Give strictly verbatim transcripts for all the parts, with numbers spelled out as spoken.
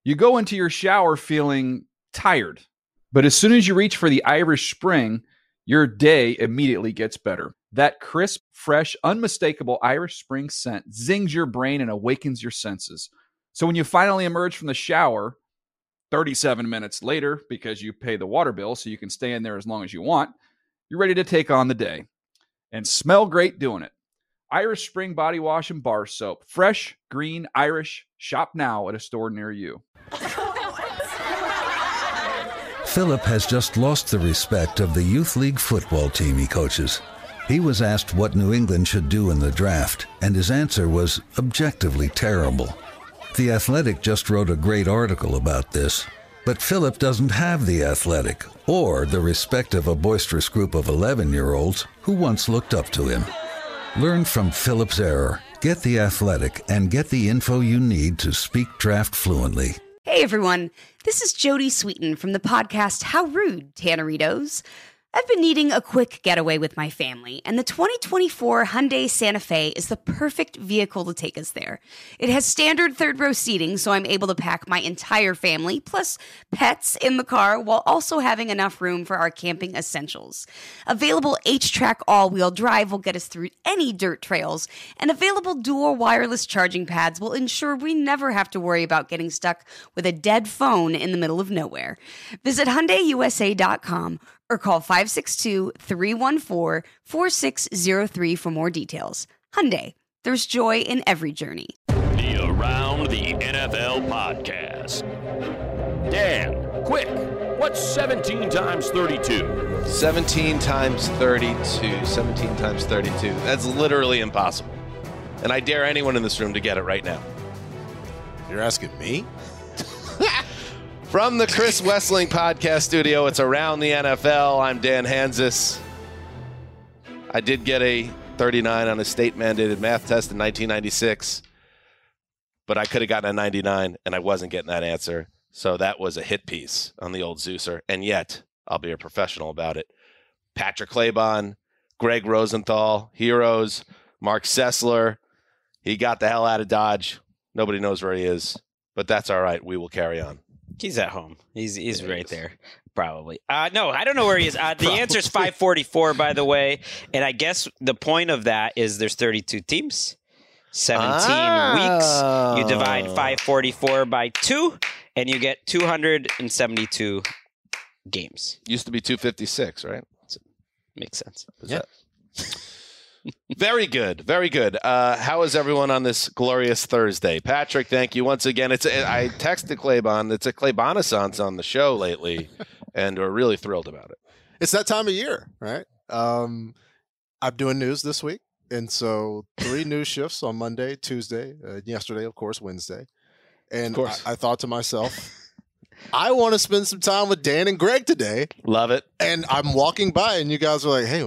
You go into your shower feeling tired, but as soon as you reach for the Irish Spring, your day immediately gets better. That crisp, fresh, unmistakable Irish Spring scent zings your brain and awakens your senses. So when you finally emerge from the shower, thirty-seven minutes later, because you pay the water bill so you can stay in there as long as you want, you're ready to take on the day. And smell great doing it. Irish Spring Body Wash and Bar Soap. Fresh, green, Irish. Shop now at a store near you. Philip has just lost the respect of the youth league football team he coaches. He was asked what New England should do in the draft, and his answer was objectively terrible. The Athletic just wrote a great article about this, but Philip doesn't have the Athletic or the respect of a boisterous group of eleven-year-olds who once looked up to him. Learn from Philip's error, get the Athletic, and get the info you need to speak draft fluently. Hey everyone, this is Jodie Sweetin from the podcast How Rude, Tanneritos. I've been needing a quick getaway with my family, and the twenty twenty-four Hyundai Santa Fe is the perfect vehicle to take us there. It has standard third-row seating, so I'm able to pack my entire family, plus pets, in the car, while also having enough room for our camping essentials. Available H-Track all-wheel drive will get us through any dirt trails, and available dual wireless charging pads will ensure we never have to worry about getting stuck with a dead phone in the middle of nowhere. Visit Hyundai U S A dot com or call five six two, three one four, four six zero three for more details. Hyundai, there's joy in every journey. The Around the N F L podcast. Dan, quick, what's seventeen times thirty-two? seventeen times thirty-two. seventeen times thirty-two. That's literally impossible. And I dare anyone in this room to get it right now. You're asking me? From the Chris Wessling podcast studio, it's Around the N F L. I'm Dan Hanzus. I did get a thirty-nine on a state-mandated math test in nineteen ninety-six, but I could have gotten a ninety-nine, and I wasn't getting that answer. So that was a hit piece on the old Zeuser, and yet I'll be a professional about it. Patrick Claybon, Greg Rosenthal, heroes, Mark Sessler. He got the hell out of Dodge. Nobody knows where he is, but that's all right. We will carry on. He's at home. He's he's there right he there, probably. Uh, no, I don't know where he is. Uh, the answer is five forty-four, by the way. And I guess the point of that is there's thirty-two teams, seventeen oh. weeks. You divide five forty-four by two, and you get two hundred seventy-two games. Used to be two fifty-six, right? So, makes sense. Is yeah. That... Very good. Very good. Uh, how is everyone on this glorious Thursday? Patrick, thank you once again. It's a, I texted Claybon. It's a Claybonaissance on the show lately, and we're really thrilled about it. It's that time of year, right? Um, I'm doing news this week, and so three news shifts on Monday, Tuesday, uh, yesterday, of course, Wednesday. And I, I thought to myself, I want to spend some time with Dan and Greg today. Love it. And I'm walking by, and you guys are like, hey,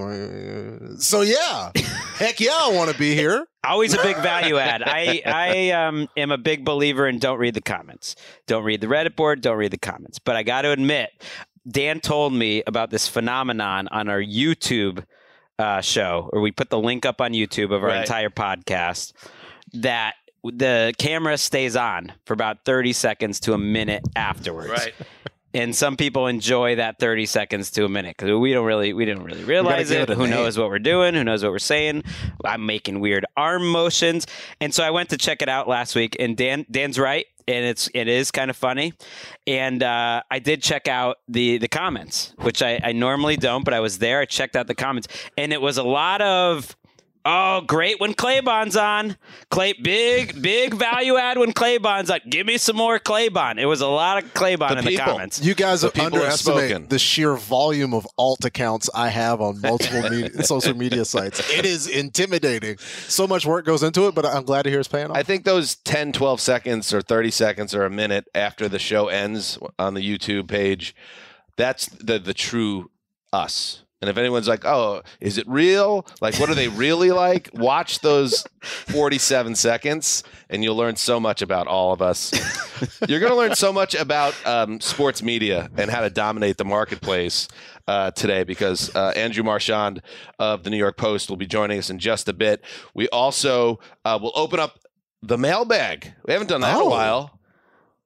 so yeah, heck yeah, I want to be here. Always a big value add. I, I um, am a big believer in don't read the comments. Don't read the Reddit board. Don't read the comments. But I got to admit, Dan told me about this phenomenon on our YouTube uh, show, where we put the link up on YouTube of our right. entire podcast, that the camera stays on for about thirty seconds to a minute afterwards. Right. And some people enjoy that thirty seconds to a minute because we don't really, we didn't really realize it. it Who name. knows what we're doing? Who knows what we're saying? I'm making weird arm motions. And so I went to check it out last week, and Dan, Dan's right. And it's, it is kind of funny. And uh, I did check out the, the comments, which I, I normally don't, but I was there. I checked out the comments, and it was a lot of, oh, great when Claybon's on. Clay, big, big value add when Claybon's on. Give me some more Claybon. It was a lot of Claybon the in people. the comments. You guys have underestimated the sheer volume of alt accounts I have on multiple media, social media sites. It is intimidating. So much work goes into it, but I'm glad to hear it's paying off. I think those ten, twelve seconds or thirty seconds or a minute after the show ends on the YouTube page, that's the the true us. And if anyone's like, oh, is it real? Like, what are they really like? Watch those forty-seven seconds, and you'll learn so much about all of us. You're going to learn so much about um, sports media and how to dominate the marketplace uh, today, because uh, Andrew Marchand of the New York Post will be joining us in just a bit. We also uh, will open up the mailbag. We haven't done that oh. in a while.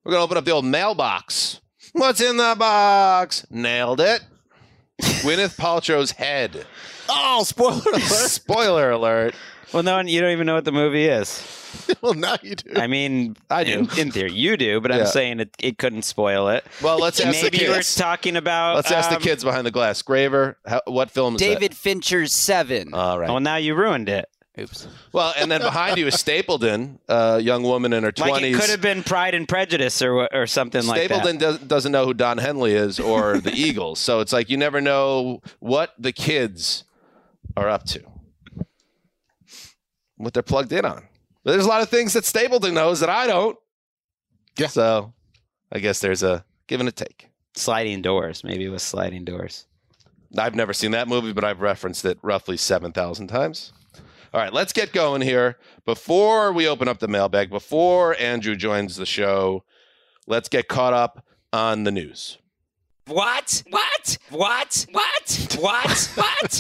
We're going to open up the old mailbox. What's in the box? Nailed it. Gwyneth Paltrow's head. Oh, spoiler alert. Spoiler alert. Well, no, you don't even know what the movie is. Well, now you do. I mean, I do. In, in theory, you do, but Yeah. I'm saying it, it couldn't spoil it. Well, let's ask Maybe the you were kids. talking about. Let's ask the um, kids behind the glass. Graver, how, what film is David Fincher's Seven. that? All right. Well, now you ruined it. Oops. Well, and then behind you is Stapleton, a young woman in her Like twenties. it could have been Pride and Prejudice or wha- or something like that. Stapleton does, doesn't know who Don Henley is or the Eagles. So it's like you never know what the kids are up to, what they're plugged in on. But there's a lot of things that Stapleton knows that I don't. Yeah. So I guess there's a give and a take. Sliding Doors. Maybe it was Sliding Doors. I've never seen that movie, but I've referenced it roughly seven thousand times. All right, let's get going here. Before we open up the mailbag, before Andrew joins the show, let's get caught up on the news. What? What? What? What? What? What?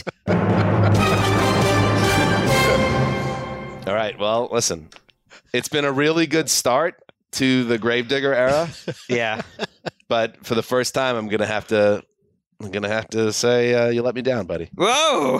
All right, well, listen. It's been a really good start to the Gravedigger era, Yeah. but for the first time, I'm gonna have to, I'm gonna have to say uh, you let me down, buddy. Whoa.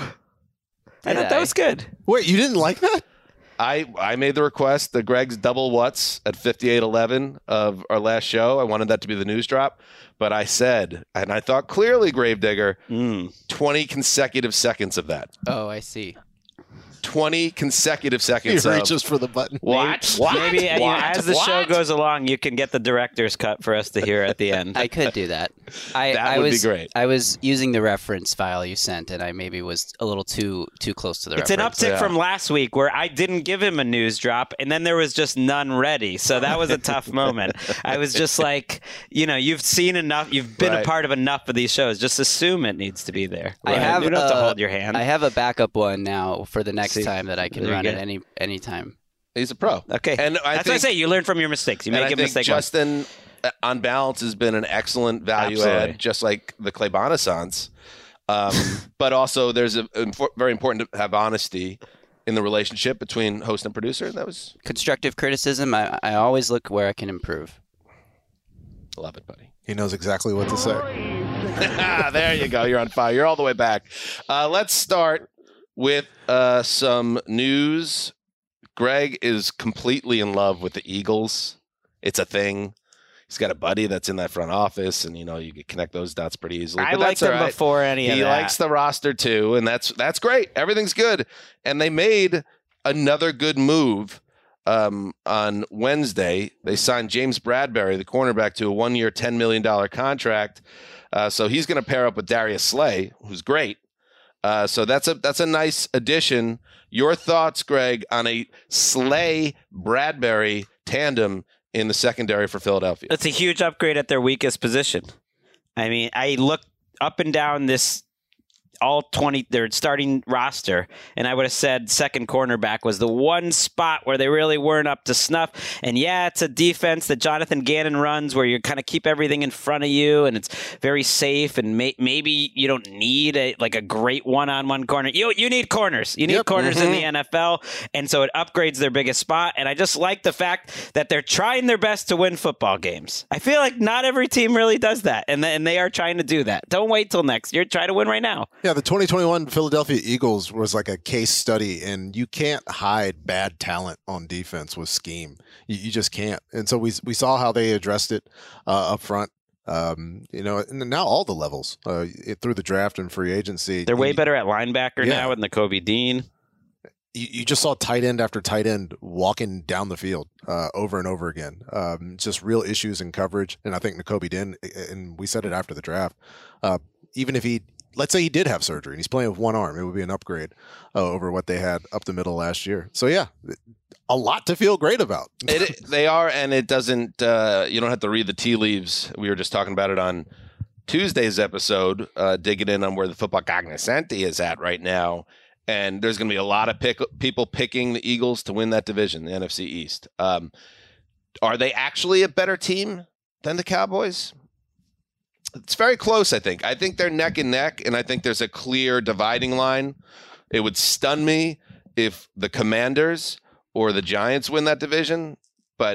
I Did thought that I? was good. Wait, you didn't like that? I I made the request, the Greg's double what's at fifty-eight eleven of our last show. I wanted that to be the news drop, but I said, and I thought clearly, Gravedigger, Mm. twenty consecutive seconds of that. Oh, I see. twenty consecutive He seconds of reaches for the button. what? Maybe, What? maybe you know, What? as the show What? goes along, you can get the director's cut for us to hear at the end. I could do that. I, That I would be was, great. I was using the reference file you sent, and I maybe was a little too too close to the It's an reference. uptick Yeah. from last week where I didn't give him a news drop and then there was just none ready. So that was a tough moment. I was just like, you know, you've seen enough, you've been Right. a part of enough of these shows. Just assume it needs to be there. I have. You don't have to uh, hold your hand. I have a backup one now for the next See, time that I can there you run go. at any any time. He's a pro. Okay. And I That's think, what I say. You learn from your mistakes. You and make I a think mistake. once. Justin, uh, on balance, has been an excellent value Absolutely. add, just like the Clay Bonassance. Um, but also, there's a, infor- very important to have honesty in the relationship between host and producer. And that was Constructive criticism. I, I always look where I can improve. love it, buddy. He knows exactly what to say. There you go. You're on fire. You're all the way back. Uh, let's start with uh, some news. Greg is completely in love with the Eagles. It's a thing. He's got a buddy that's in that front office, and you know you can connect those dots pretty easily. I But liked that's all him right. before any of He that. likes the roster too, and that's that's great. Everything's good, and they made another good move um, on Wednesday. They signed James Bradbury, the cornerback, to a one-year, ten million dollars contract. Uh, so he's going to pair up with Darius Slay, who's great. Uh, so that's a that's a nice addition. Your thoughts, Greg, on a Slay Bradbury tandem in the secondary for Philadelphia? It's a huge upgrade at their weakest position. I mean, I look up and down this all twenty their starting roster, and I would have said second cornerback was the one spot where they really weren't up to snuff. And yeah, it's a defense that Jonathan Gannon runs where you kind of keep everything in front of you, and it's very safe. And may, maybe you don't need a like a great one-on-one corner. You you need corners. You need Yep. corners Mhm. in the N F L, and so it upgrades their biggest spot. And I just like the fact that they're trying their best to win football games. I feel like not every team really does that, and th- and they are trying to do that. Don't wait till next year. Try to win right now. Yeah, the twenty twenty-one Philadelphia Eagles was like a case study, and you can't hide bad talent on defense with scheme. You, you just can't. And so we we saw how they addressed it uh, up front. Um, you know, and now all the levels uh, it, through the draft and free agency. They're way you, better at linebacker Yeah. now with Nakobe Dean. You, you just saw tight end after tight end walking down the field uh, over and over again. Um, just real issues in coverage, and I think Nakobe Dean, and we said it after the draft. Uh, even if he Let's say he did have surgery and he's playing with one arm, it would be an upgrade uh, over what they had up the middle last year. So yeah, a lot to feel great about. It, they are, and it doesn't. Uh, you don't have to read the tea leaves. We were just talking about it on Tuesday's episode, uh, digging in on where the football cognoscenti is at right now. And there's going to be a lot of pick, people picking the Eagles to win that division, the N F C East. Um, are they actually a better team than the Cowboys? It's very close, I think. I think they're neck and neck, and I think there's a clear dividing line. It would stun me if the Commanders or the Giants win that division, but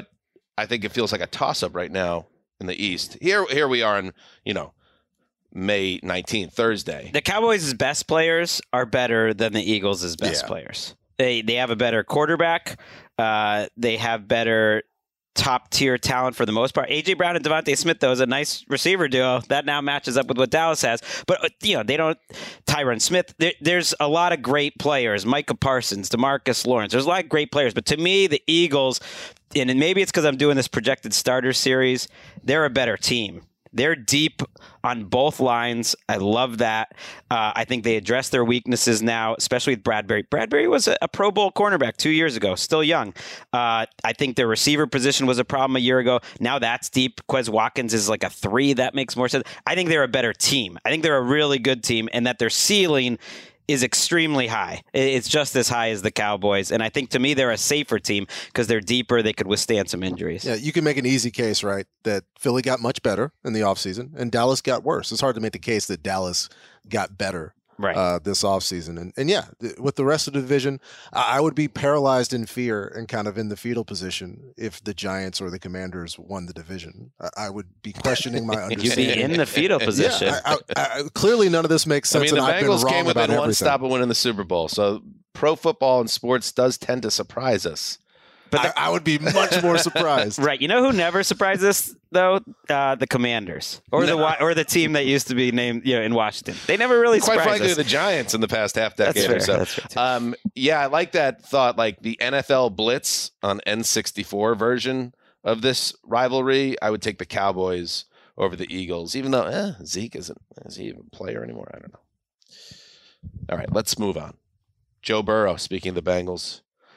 I think it feels like a toss-up right now in the East. Here, here we are in, you know, May nineteenth, Thursday. The Cowboys' best players are better than the Eagles' best yeah. players. They they have a better quarterback. Uh, they have better top-tier talent for the most part. A J. Brown and Devontae Smith, though, is a nice receiver duo. That now matches up with what Dallas has. But, you know, they don't... Tyron Smith, there, there's a lot of great players. Micah Parsons, DeMarcus Lawrence. There's a lot of great players. But to me, the Eagles, and maybe it's because I'm doing this projected starter series, they're a better team. They're deep on both lines. I love that. Uh, I think they address their weaknesses now, especially with Bradbury. Bradbury was a, a Pro Bowl cornerback two years ago, still young. Uh, I think their receiver position was a problem a year ago. Now that's deep. Quez Watkins is like a three. That makes more sense. I think they're a better team. I think they're a really good team, and that their ceiling is extremely high. It's just as high as the Cowboys. And I think, to me, they're a safer team because they're deeper. They could withstand some injuries. Yeah, you can make an easy case, right, that Philly got much better in the offseason and Dallas got worse. It's hard to make the case that Dallas got better right. uh, this offseason. And, and yeah, th- with the rest of the division, I-, I would be paralyzed in fear and kind of in the fetal position if the Giants or the Commanders won the division. I, I would be questioning my understanding. You'd be in the fetal position. Yeah, I, I, I, clearly, none of this makes sense. I mean, the and Bengals came within one everything. stop of winning the Super Bowl. So pro football and sports does tend to surprise us. But the, I, I would be much more surprised. Right. You know who never surprised us, though? Uh, the Commanders. Or no. the or the team that used to be named you know, in Washington. They never really Quite surprised frankly, us. the Giants in the past half decade That's or fair. so. That's fair um, yeah, I like that thought. Like the N F L Blitz on N sixty-four version of this rivalry, I would take the Cowboys over the Eagles, even though eh, Zeke isn't is he even a player anymore? I don't know. All right, let's move on. Joe Burrow, speaking of the Bengals.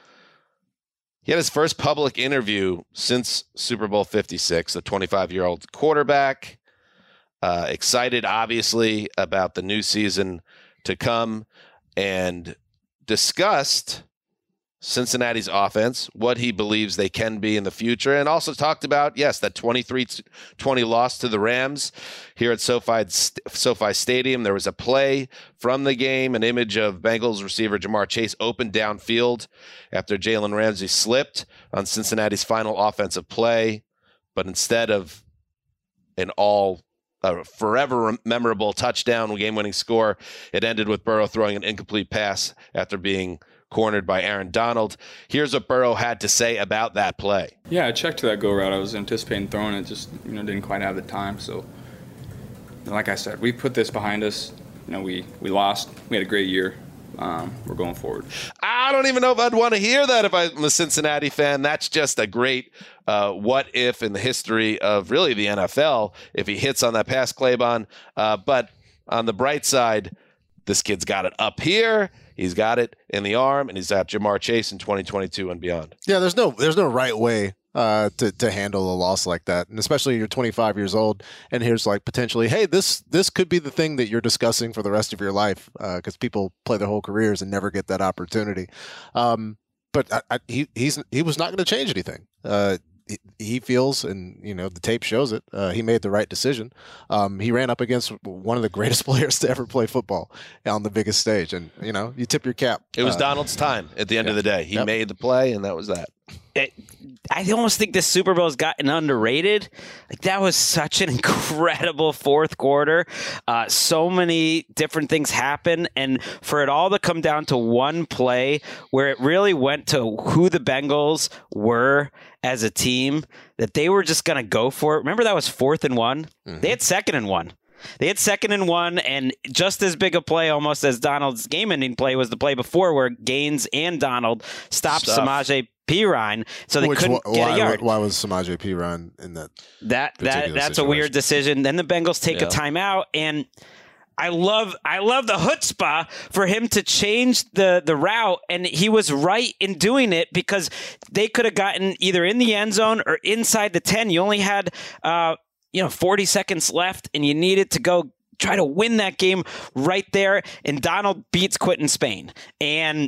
He had his first public interview since Super Bowl fifty-six, the twenty-five-year-old quarterback. Uh, excited, obviously, about the new season to come, and discussed Cincinnati's offense, what he believes they can be in the future, and also talked about, yes, that twenty-three twenty loss to the Rams here at SoFi, SoFi Stadium. There was a play from the game, an image of Bengals receiver Jamar Chase open downfield after Jalen Ramsey slipped on Cincinnati's final offensive play, but instead of an all a forever memorable touchdown, game-winning score, it ended with Burrow throwing an incomplete pass after being cornered by Aaron Donald. Here's what Burrow had to say about that play. Yeah, I checked to that go route. I was anticipating throwing it, just you know didn't quite have the time. So, like I said, we put this behind us. You know, we we lost. We had a great year. Um, we're going forward. I don't even know if I'd want to hear that if I'm a Cincinnati fan. That's just a great uh, what if in the history of really the N F L if he hits on that pass, Claybon. Uh, but on the bright side, this kid's got it up here. He's got it in the arm, and he's got Jamar Chase in twenty twenty-two and beyond. Yeah, there's no there's no right way uh, to to handle a loss like that, and especially you're twenty-five years old, and here's like potentially, hey, this this could be the thing that you're discussing for the rest of your life, because uh, people play their whole careers and never get that opportunity. Um, but I, I, he he's he was not going to change anything. Uh, he, he feels, and you know the tape shows it. Uh, he made the right decision. Um, he ran up against one of the greatest players to ever play football on the biggest stage, and you know you tip your cap. It was uh, Donald's time at the end yeah. of the day. He yep. made the play, and that was that. It, I almost think this Super Bowl has gotten underrated. Like that was such an incredible fourth quarter. Uh, so many different things happen, and for it all to come down to one play where it really went to who the Bengals were as a team, that they were just going to go for it. Remember that was fourth and one? Mm-hmm. They had second and one. They had second and one, and just as big a play almost as Donald's game-ending play was the play before where Gaines and Donald stopped Stuff. Samaje Perine, so they Which, couldn't wh- get why, a yard. Why was Samaje Perine in that? That that that's situation? a weird decision. Then the Bengals take yeah. a timeout, and I love I love the chutzpah for him to change the the route, and he was right in doing it because they could have gotten either in the end zone or inside the ten. You only had uh, you know forty seconds left, and you needed to go try to win that game right there. And Donald beats Quentin Spain, and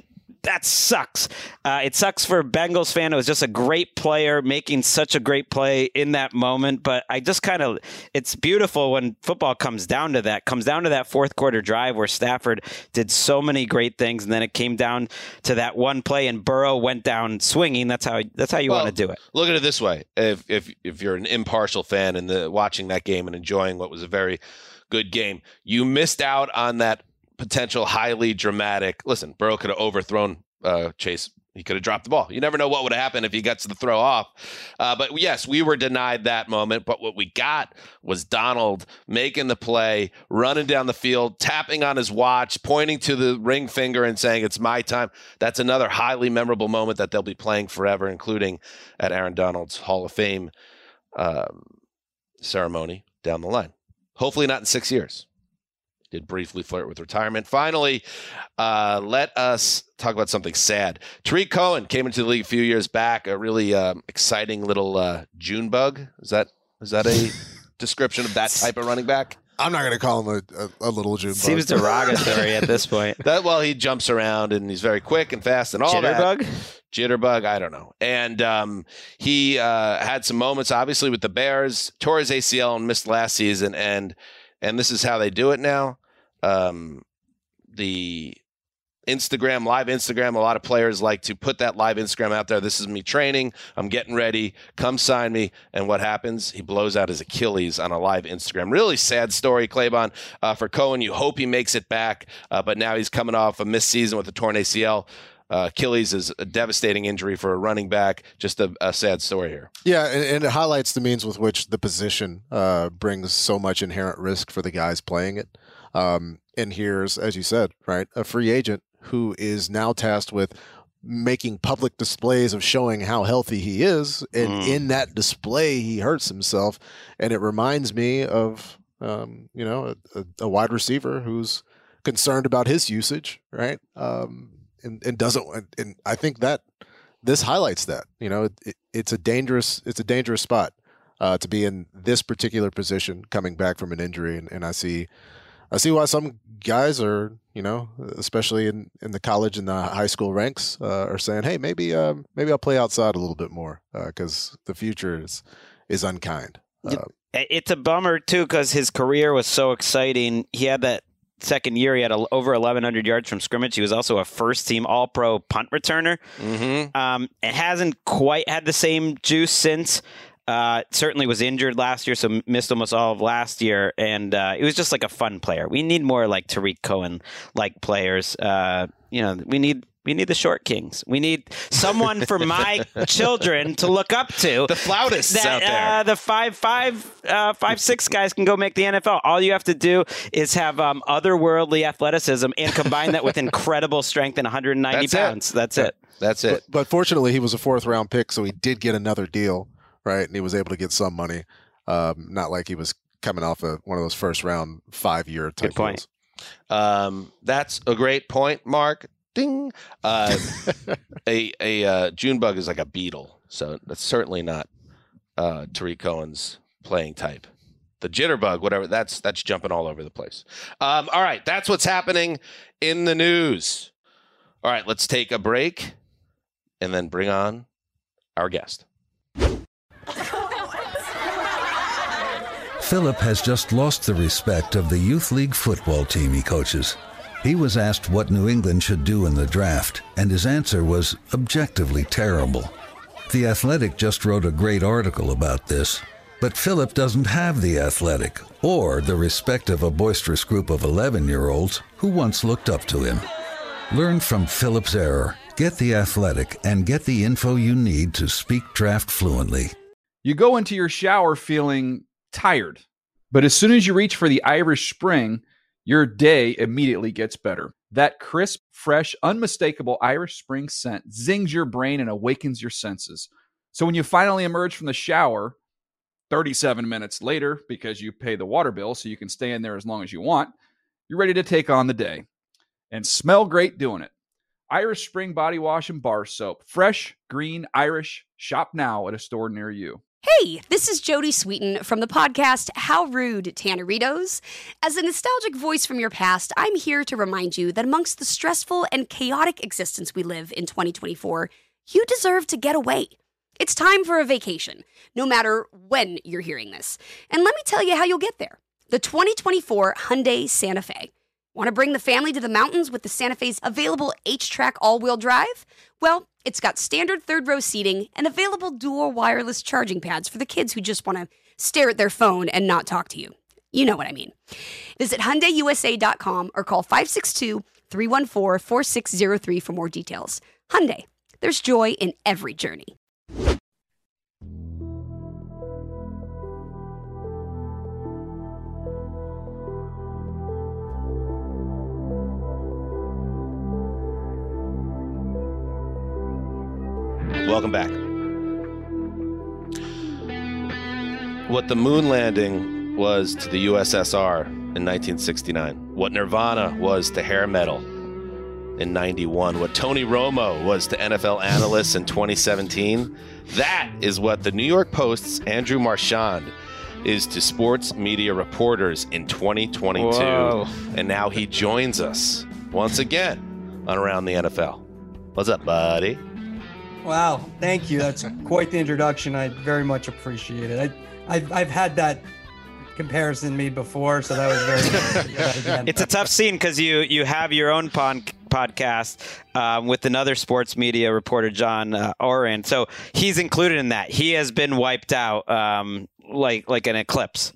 that sucks. Uh, it sucks for a Bengals fan. It was just a great player making such a great play in that moment. But I just kind of, it's beautiful when football comes down to that, comes down to that fourth quarter drive where Stafford did so many great things. And then it came down to that one play and Burrow went down swinging. That's how, that's how you well, want to do it. Look at it this way. If, if, if you're an impartial fan and the watching that game and enjoying what was a very good game, you missed out on that potential highly dramatic. Listen, Burrow could have overthrown uh, Chase. He could have dropped the ball. You never know what would have happened if he gets the throw off. Uh, but yes, we were denied that moment. But what we got was Donald making the play, running down the field, tapping on his watch, pointing to the ring finger and saying, "It's my time." That's another highly memorable moment that they'll be playing forever, including at Aaron Donald's Hall of Fame um, ceremony down the line. Hopefully not in six years. Did briefly flirt with retirement. Finally, uh, let us talk about something sad. Tarik Cohen came into the league a few years back. A really um, exciting little uh, June bug. Is that is that a description of that type of running back? I'm not going to call him a, a, a little June bug. Seems derogatory at this point. That well, he jumps around and he's very quick and fast and all Jitterbug? that. Jitterbug, I don't know. And um, he uh, had some moments, obviously, with the Bears. Tore his A C L and missed last season, and and this is how they do it now. Um, the Instagram, live Instagram, a lot of players like to put that live Instagram out there. This is me training. I'm getting ready. Come sign me. And what happens? He blows out his Achilles on a live Instagram. Really sad story, Claybon, uh, for Cohen. You hope he makes it back, uh, but now he's coming off a missed season with a torn A C L. Uh, Achilles is a devastating injury for a running back. Just a, a sad story here. Yeah, and, and it highlights the means with which the position uh, brings so much inherent risk for the guys playing it. Um, and here's, as you said, right, a free agent who is now tasked with making public displays of showing how healthy he is. And mm. in that display, he hurts himself. And it reminds me of, um, you know, a, a wide receiver who's concerned about his usage, right? Um, and, and doesn't, and I think that this highlights that, you know, it, it's a dangerous, it's a dangerous spot uh, to be in this particular position coming back from an injury. And, and I see, I see why some guys are, you know, especially in, in the college and the high school ranks uh, are saying, hey, maybe, um, maybe I'll play outside a little bit more because uh, the future is, is unkind. Uh, it's a bummer too, because his career was so exciting. He had that second year, he had a, over eleven hundred yards from scrimmage. He was also a first-team All-Pro punt returner. Mm-hmm. Um, it hasn't quite had the same juice since. Uh, certainly was injured last year, so missed almost all of last year. And uh, it was just like a fun player. We need more like Tarik Cohen-like players. Uh, you know, we need we need the short kings. We need someone for my children to look up to. The flautists that, out there. Uh, the five five uh, five six guys can go make the N F L. All you have to do is have um, otherworldly athleticism and combine that with incredible strength and one hundred ninety That's pounds. It. That's it. That's it. But, but fortunately, he was a fourth round pick, so he did get another deal. Right, and he was able to get some money. Um, not like he was coming off of one of those first round five year type Good point. deals. Um, that's a great point, Mark. Ding. Uh, a a uh, June bug is like a beetle, so that's certainly not uh, Tarik Cohen's playing type. The jitterbug, whatever, that's that's jumping all over the place. Um, all right, that's what's happening in the news. All right, let's take a break and then bring on our guest. Philip has just lost the respect of the youth league football team he coaches. He was asked what New England should do in the draft, and his answer was objectively terrible. The Athletic just wrote a great article about this, but Philip doesn't have the Athletic or the respect of a boisterous group of eleven-year-olds who once looked up to him. Learn from Philip's error, get the Athletic, and get the info you need to speak draft fluently. You go into your shower feeling tired, but as soon as you reach for the Irish Spring, your day immediately gets better. That crisp, fresh, unmistakable Irish Spring scent zings your brain and awakens your senses. So when you finally emerge from the shower, thirty-seven minutes later, because you pay the water bill so you can stay in there as long as you want, you're ready to take on the day. And smell great doing it. Irish Spring Body Wash and Bar Soap. Fresh, green, Irish. Shop now at a store near you. Hey, this is Jody Sweeten from the podcast How Rude, Tanneritos. As a nostalgic voice from your past, I'm here to remind you that amongst the stressful and chaotic existence we live in twenty twenty-four, you deserve to get away. It's time for a vacation, no matter when you're hearing this. And let me tell you how you'll get there. The twenty twenty-four Hyundai Santa Fe. Want to bring the family to the mountains with the Santa Fe's available H-Track all-wheel drive? Well, it's got standard third-row seating and available dual wireless charging pads for the kids who just want to stare at their phone and not talk to you. You know what I mean. Visit Hyundai U S A dot com or call five six two, three one four, four six zero three for more details. Hyundai, there's joy in every journey. Welcome back. What the moon landing was to the U S S R in nineteen sixty-nine, what Nirvana was to hair metal in ninety-one, what Tony Romo was to N F L analysts in twenty seventeen, that is what the New York Post's Andrew Marchand is to sports media reporters in twenty twenty-two. Whoa. And now he joins us once again on Around the N F L. What's up, buddy? Wow, thank you. That's quite the introduction. I very much appreciate it. I, I've, I've had that comparison made before, so that was very nice. It's a tough scene because you you have your own pod, podcast um, with another sports media reporter, John uh, Oren. So he's included in that. He has been wiped out um, like like an eclipse.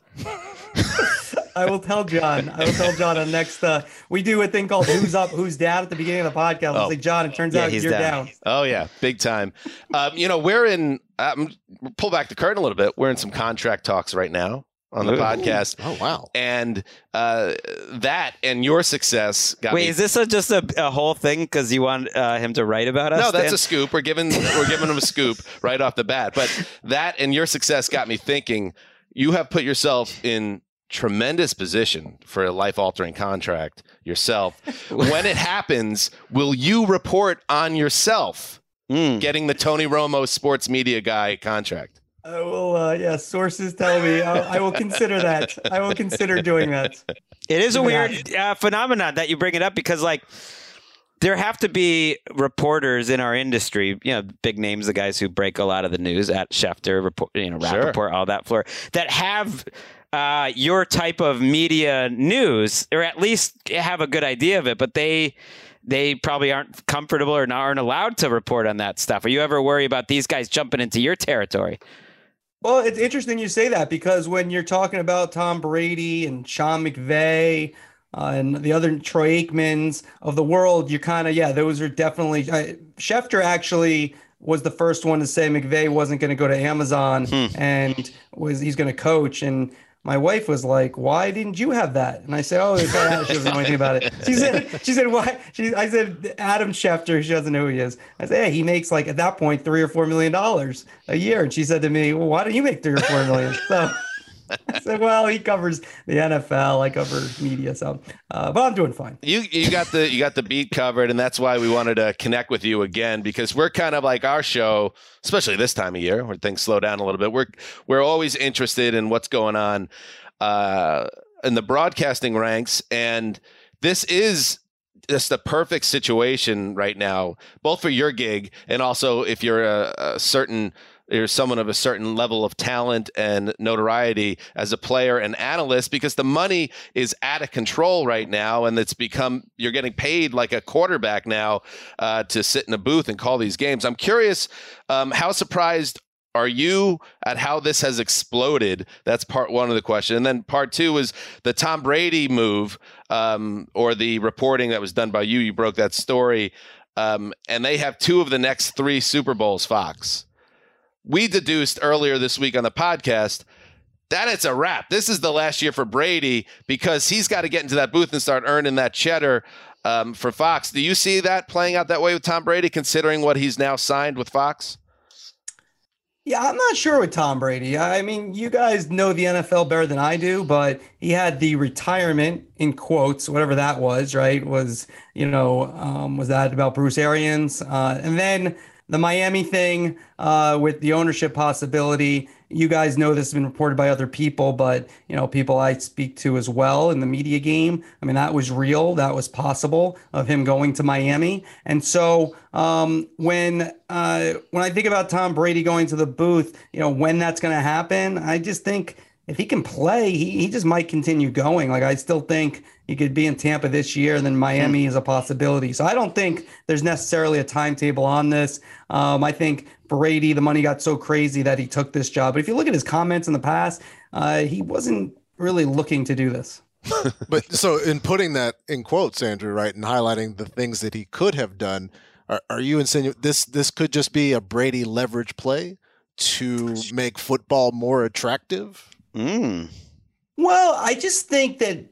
I will tell John. I will tell John on next. Uh, we do a thing called "Who's Up, Who's Down" at the beginning of the podcast. I'll oh. say, John, it turns yeah, out you're down. down. Oh yeah, big time. Um, you know, we're in. Um, pull back the curtain a little bit. We're in some contract talks right now on the Ooh. podcast. Oh wow! And uh, that and your success got Wait, me. is this a, just a, a whole thing because you want uh, him to write about us? No, that's Dan? a scoop. We're giving we're giving him a scoop right off the bat. But that and your success got me thinking. You have put yourself in tremendous position for a life-altering contract yourself. When it happens, will you report on yourself mm. getting the Tony Romo sports media guy contract? I will, uh, yeah, sources tell me. I, I will consider that. I will consider doing that. It is a weird uh, phenomenon that you bring it up because, like, there have to be reporters in our industry, you know, big names, the guys who break a lot of the news at Schefter, report, you know, Rappaport, sure. all that floor, that have uh, your type of media news, or at least have a good idea of it, but they they probably aren't comfortable or not, aren't allowed to report on that stuff. Are you ever worried about these guys jumping into your territory? Well, it's interesting you say that because when you're talking about Tom Brady and Sean McVay, Uh, and the other Troy Aikmans of the world, you kind of, yeah, those are definitely, uh, Schefter actually was the first one to say McVay wasn't going to go to Amazon hmm. and was he's going to coach. And my wife was like, why didn't you have that? And I said, oh, she doesn't know anything about it. She said, she said, why? She, I said, Adam Schefter, she doesn't know who he is. I said, hey, he makes like at that point, three or four million dollars a year. And she said to me, well, why don't you make three or four million? So I said, well, he covers the N F L. I cover media, so uh, but I'm doing fine. You you got the you got the beat covered, and that's why we wanted to connect with you again because we're kind of like our show, especially this time of year where things slow down a little bit. We're we're always interested in what's going on uh, in the broadcasting ranks, and this is just a perfect situation right now, both for your gig and also if you're a, a certain. You're someone of a certain level of talent and notoriety as a player and analyst because the money is out of control right now and it's become you're getting paid like a quarterback now uh, to sit in a booth and call these games. I'm curious, um, how surprised are you at how this has exploded? That's part one of the question. And then part two is the Tom Brady move um, or the reporting that was done by you. You broke that story. Um, and they have two of the next three Super Bowls, Fox. We deduced earlier this week on the podcast that it's a wrap. This is the last year for Brady because he's got to get into that booth and start earning that cheddar um, for Fox. Do you see that playing out that way with Tom Brady, considering what he's now signed with Fox? Yeah, I'm not sure with Tom Brady. I mean, you guys know the N F L better than I do, but he had the retirement, in quotes, whatever that was, right? Was, you know, um, was that about Bruce Arians? Uh, and then the Miami thing uh, with the ownership possibility, you guys know this has been reported by other people, but you know, people I speak to as well in the media game. I mean, that was real. That was possible of him going to Miami. And so um, when uh, when I think about Tom Brady going to the booth, you know, when that's going to happen, I just think if he can play, he, he just might continue going. Like, I still think he could be in Tampa this year, and then Miami is a possibility. So I don't think there's necessarily a timetable on this. Um, I think Brady, the money got so crazy that he took this job. But if you look at his comments in the past, uh, he wasn't really looking to do this. But so in putting that in quotes, Andrew, right, and highlighting the things that he could have done, are, are you insinuating this, this could just be a Brady leverage play to make football more attractive? Mm. Well, I just think that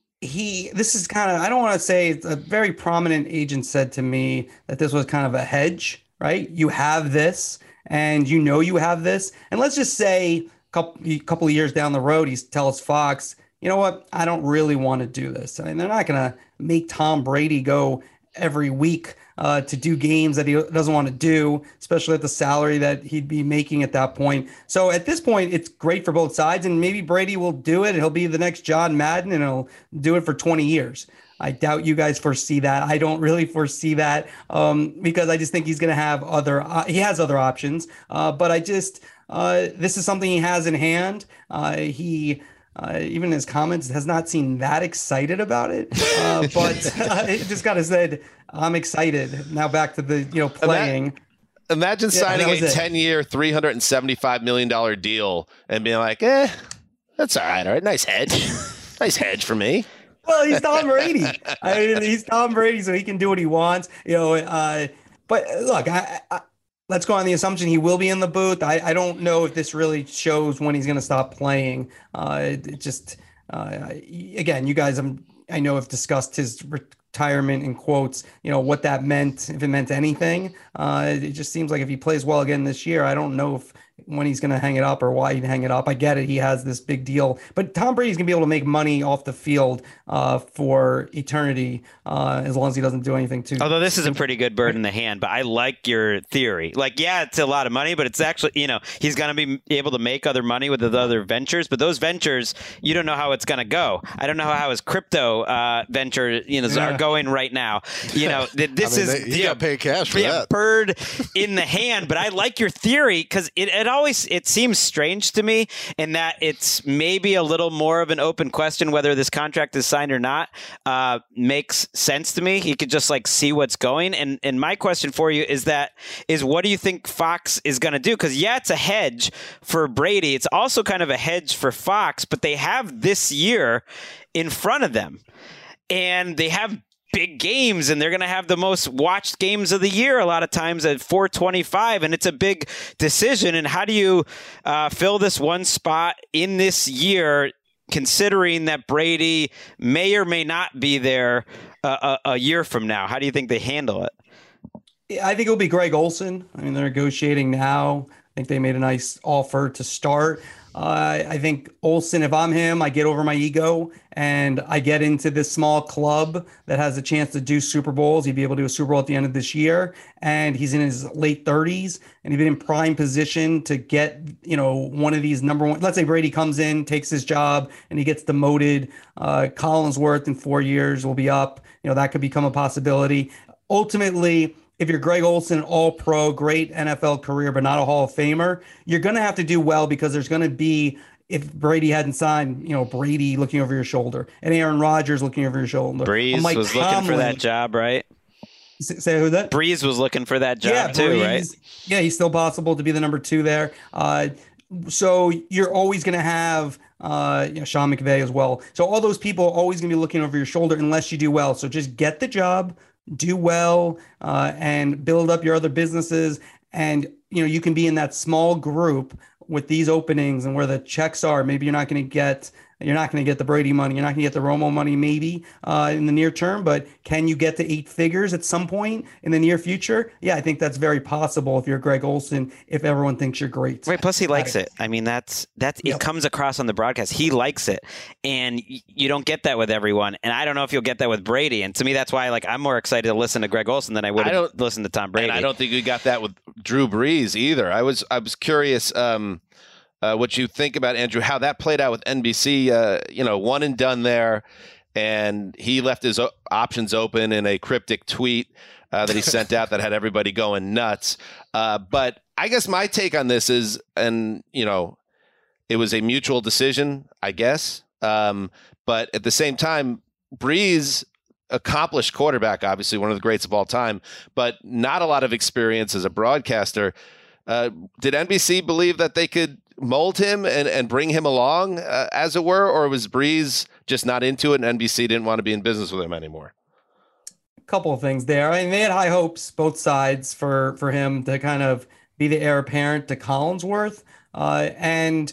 he, this is kind of, I don't want to say, it's a very prominent agent said to me that this was kind of a hedge, right? You have this and you know you have this. And let's just say a couple, a couple of years down the road, he tells Fox, you know what, I don't really want to do this. I mean, they're not going to make Tom Brady go every week uh, to do games that he doesn't want to do, especially at the salary that he'd be making at that point. So at this point, it's great for both sides, and maybe Brady will do it. He'll be the next John Madden, and he'll do it for twenty years. I doubt you guys foresee that. I don't really foresee that um, because I just think he's going to have other, uh, he has other options. Uh, but I just, uh, this is something he has in hand. Uh, he, Uh, even his comments, has not seemed that excited about it. Uh, but uh, it just got to said, I'm excited. Now back to the, you know, playing. Imagine Yeah, signing that a was it. ten-year, three hundred seventy-five million dollars deal and being like, eh, that's all right. All right. Nice hedge. Nice hedge for me. Well, he's Tom Brady. I mean, he's Tom Brady, so he can do what he wants. You know, uh, but look, I, I let's go on the assumption he will be in the booth. I, I don't know if this really shows when he's going to stop playing. Uh, it, it just, uh, again, you guys, I'm, I know have discussed his retirement in quotes, you know, what that meant, if it meant anything. Uh, it just seems like if he plays well again this year, I don't know if when he's going to hang it up or why he'd hang it up. I get it. He has this big deal, but Tom Brady's going to be able to make money off the field uh, for eternity uh, as long as he doesn't do anything too. Although this is a pretty good bird in the hand, but I like your theory. Like, yeah, it's a lot of money, but it's actually, you know, he's going to be able to make other money with the other ventures, but those ventures, you don't know how it's going to go. I don't know how his crypto uh, venture, you know, Yeah. are going right now. You know, th- this I mean, is they, you got to pay cash for yeah, that. bird in the hand, but I like your theory because it, it always it seems strange to me in that it's maybe a little more of an open question whether this contract is signed or not. Uh, makes sense to me. He could just like see what's going. And and my question for you is that is what do you think Fox is going to do? Because yeah, it's a hedge for Brady. It's also kind of a hedge for Fox, but they have this year in front of them, and they have big games, and they're going to have the most watched games of the year a lot of times at four twenty-five, and it's a big decision. And how do you uh, fill this one spot in this year, considering that Brady may or may not be there uh, a, a year from now? How do you think they handle it? I think it'll be Greg Olson. I mean, they're negotiating now. I think they made a nice offer to start. Uh, I think Olsen, if I'm him, I get over my ego and I get into this small club that has a chance to do Super Bowls. He'd be able to do a Super Bowl at the end of this year. And he's in his late thirties and he'd be in prime position to get, you know, one of these number one. Let's say Brady comes in, takes his job, and he gets demoted. Uh, Collinsworth in four years will be up. You know, that could become a possibility. Ultimately, if you're Greg Olsen, all pro, great N F L career, but not a Hall of Famer, you're going to have to do well because there's going to be, if Brady hadn't signed, you know, Brady looking over your shoulder and Aaron Rodgers looking over your shoulder. Breeze Mike was looking Tomlin, for that job, right? Say who that? Breeze was looking for that job yeah, too, Breeze, right? Yeah, he's still possible to be the number two there. Uh, so you're always going to have uh, you know, Sean McVay as well. So all those people are always going to be looking over your shoulder unless you do well. So just get the job, do well, uh, and build up your other businesses. And, you know, you can be in that small group with these openings and where the checks are. Maybe you're not going to get You're not going to get the Brady money. You're not going to get the Romo money maybe uh, in the near term, but can you get to eight figures at some point in the near future? Yeah, I think that's very possible if you're Greg Olsen, if everyone thinks you're great. Right. Plus he likes it. I mean, that's, that's, yep. It comes across on the broadcast. He likes it. And you don't get that with everyone. And I don't know if you'll get that with Brady. And to me, that's why like I'm more excited to listen to Greg Olsen than I would have listened to Tom Brady. And I don't think we got that with Drew Brees either. I was, I was curious, um, Uh, what you think about, Andrew, how that played out with N B C, uh, you know, one and done there. And he left his o- options open in a cryptic tweet uh, that he sent out that had everybody going nuts. Uh, but I guess my take on this is, and, you know, it was a mutual decision, I guess. Um, but at the same time, Brees, accomplished quarterback, obviously one of the greats of all time, but not a lot of experience as a broadcaster. Uh, did N B C believe that they could mold him and, and bring him along, uh, as it were, or was Brees just not into it and N B C didn't want to be in business with him anymore? A couple of things there. I mean, they had high hopes, both sides, for, for him to kind of be the heir apparent to Collinsworth. Uh, and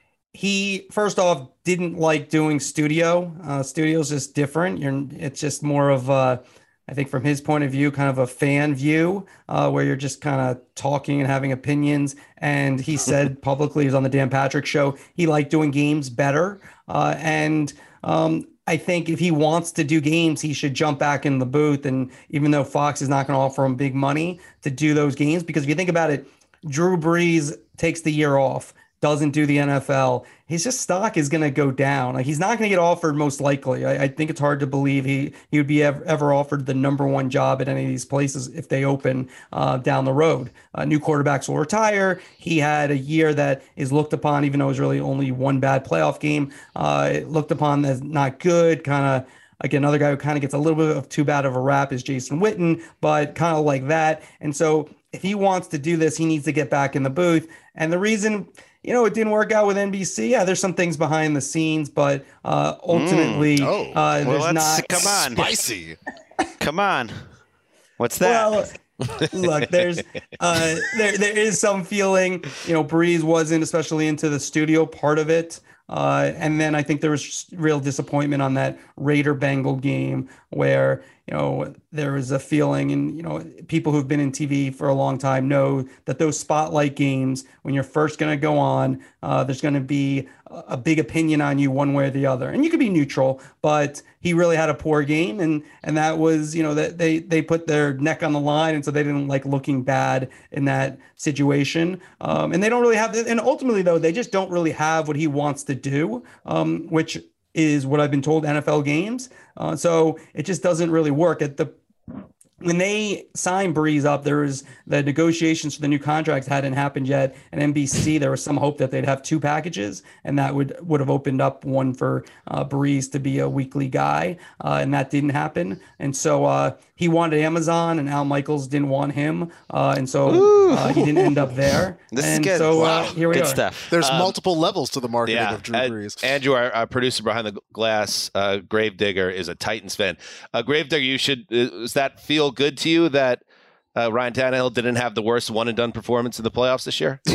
he, first off, didn't like doing studio. Uh, studio's just different. You're, it's just more of a, I think from his point of view, kind of a fan view, uh, where you're just kind of talking and having opinions. And he said publicly, he was on the Dan Patrick Show, he liked doing games better. Uh, and um, I think if he wants to do games, he should jump back in the booth. And even though Fox is not going to offer him big money to do those games, because if you think about it, Drew Brees takes the year off, doesn't do the N F L, his just stock is going to go down. Like, he's not going to get offered, most likely. I, I think it's hard to believe he, he would be ever, ever offered the number one job at any of these places if they open uh, down the road. Uh, new quarterbacks will retire. He had a year that is looked upon, even though it was really only one bad playoff game, uh, looked upon as not good, kind of. Again, another guy who kind of gets a little bit of too bad of a rap is Jason Witten, but kind of like that. And so if he wants to do this, he needs to get back in the booth. And the reason, you know, it didn't work out with N B C. Yeah, there's some things behind the scenes, but uh, ultimately, mm. oh. uh, well, there's not. Come on, spicy. Come on, what's that? Well, look, there's uh, there there is some feeling. You know, Brees wasn't especially into the studio part of it. Uh, and then I think there was real disappointment on that Raider Bengal game where, you know, there was a feeling, and, you know, people who've been in T V for a long time know that those spotlight games, when you're first going to go on, uh, there's going to be a big opinion on you one way or the other. And you could be neutral, but he really had a poor game. And, and that was, you know, that they, they put their neck on the line. And so they didn't like looking bad in that situation. Um, and they don't really have, and ultimately though, they just don't really have what he wants to do, um, which is what I've been told, N F L games. Uh, so it just doesn't really work. At the when they signed Brees up, there was the negotiations for the new contracts hadn't happened yet. And N B C, there was some hope that they'd have two packages, and that would would have opened up one for uh, Brees to be a weekly guy, uh, and that didn't happen. And so uh, he wanted Amazon, and Al Michaels didn't want him, uh, and so uh, he didn't end up there. This and is good. So wow. uh, here we good are. Stuff. There's Um, multiple levels to the marketing Yeah, of Drew uh, Brees. Andrew, our, our producer behind the glass, uh, Gravedigger, is a Titans fan. Uh, Gravedigger, you should. Uh, does that feel good to you that uh, Ryan Tannehill didn't have the worst one and done performance in the playoffs this year?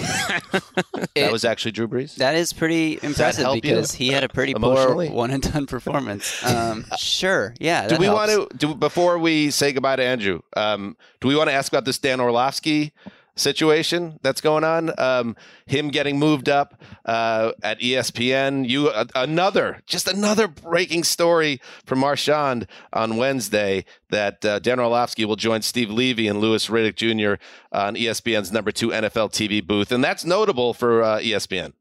It, that was actually Drew Brees. That is pretty impressive because he had a pretty poor one and done performance. Um, sure, yeah. Do we helps. want to do before we say goodbye to Andrew? Um, do we want to ask about this Dan Orlovsky situation that's going on? Um, him getting moved up uh, at E S P N. You uh, another, just another breaking story from Marchand on Wednesday that uh, Dan Orlovsky will join Steve Levy and Louis Riddick Junior on E S P N's number two N F L T V booth, and that's notable for uh, E S P N.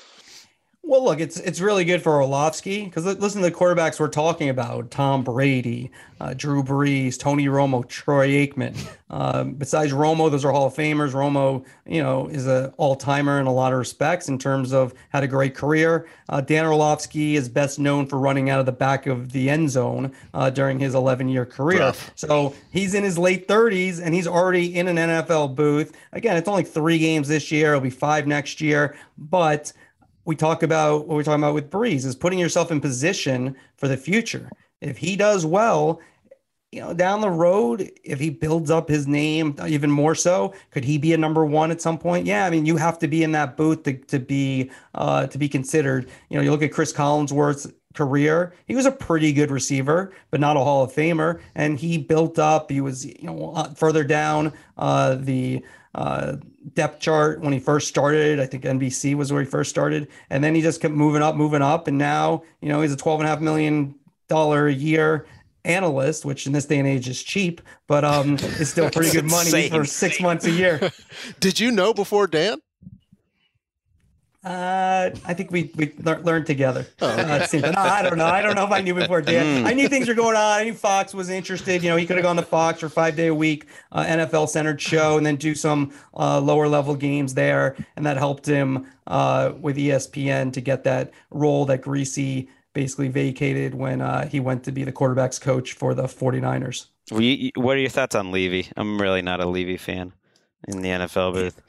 Well, look, it's it's really good for Orlovsky because listen to the quarterbacks we're talking about: Tom Brady, uh, Drew Brees, Tony Romo, Troy Aikman. Um, besides Romo, those are Hall of Famers. Romo, you know, is an all-timer in a lot of respects in terms of had a great career. Uh, Dan Orlovsky is best known for running out of the back of the end zone uh, during his eleven-year career. Rough. So he's in his late thirties and he's already in an N F L booth. Again, it's only three games this year. It'll be five next year, but we talk about what we're talking about with Brees is putting yourself in position for the future. If he does well, you know, down the road, if he builds up his name even more so, could he be a number one at some point? Yeah, I mean, you have to be in that booth to, to be uh, to be considered. You know, you look at Chris Collinsworth's career; he was a pretty good receiver, but not a Hall of Famer. And he built up. He was, you know, further down uh, the uh, depth chart when he first started. I think N B C was where he first started, and then he just kept moving up, moving up, and now, you know, he's a twelve and a half million dollar a year analyst, which in this day and age is cheap, but um, it's still pretty good money insane. for six months a year. Did you know before Dan? Uh, I think we we lear- learned together. Oh, okay. uh, no, I don't know. I don't know if I knew before Dan. I knew things were going on. I knew Fox was interested. You know, he could have gone to Fox for five day a week uh, N F L centered show, and then do some uh, lower level games there, and that helped him uh, with E S P N to get that role that Greasy basically vacated when uh, he went to be the quarterback's coach for the 49ers. What are your thoughts on Levy? I'm really not a Levy fan in the N F L booth.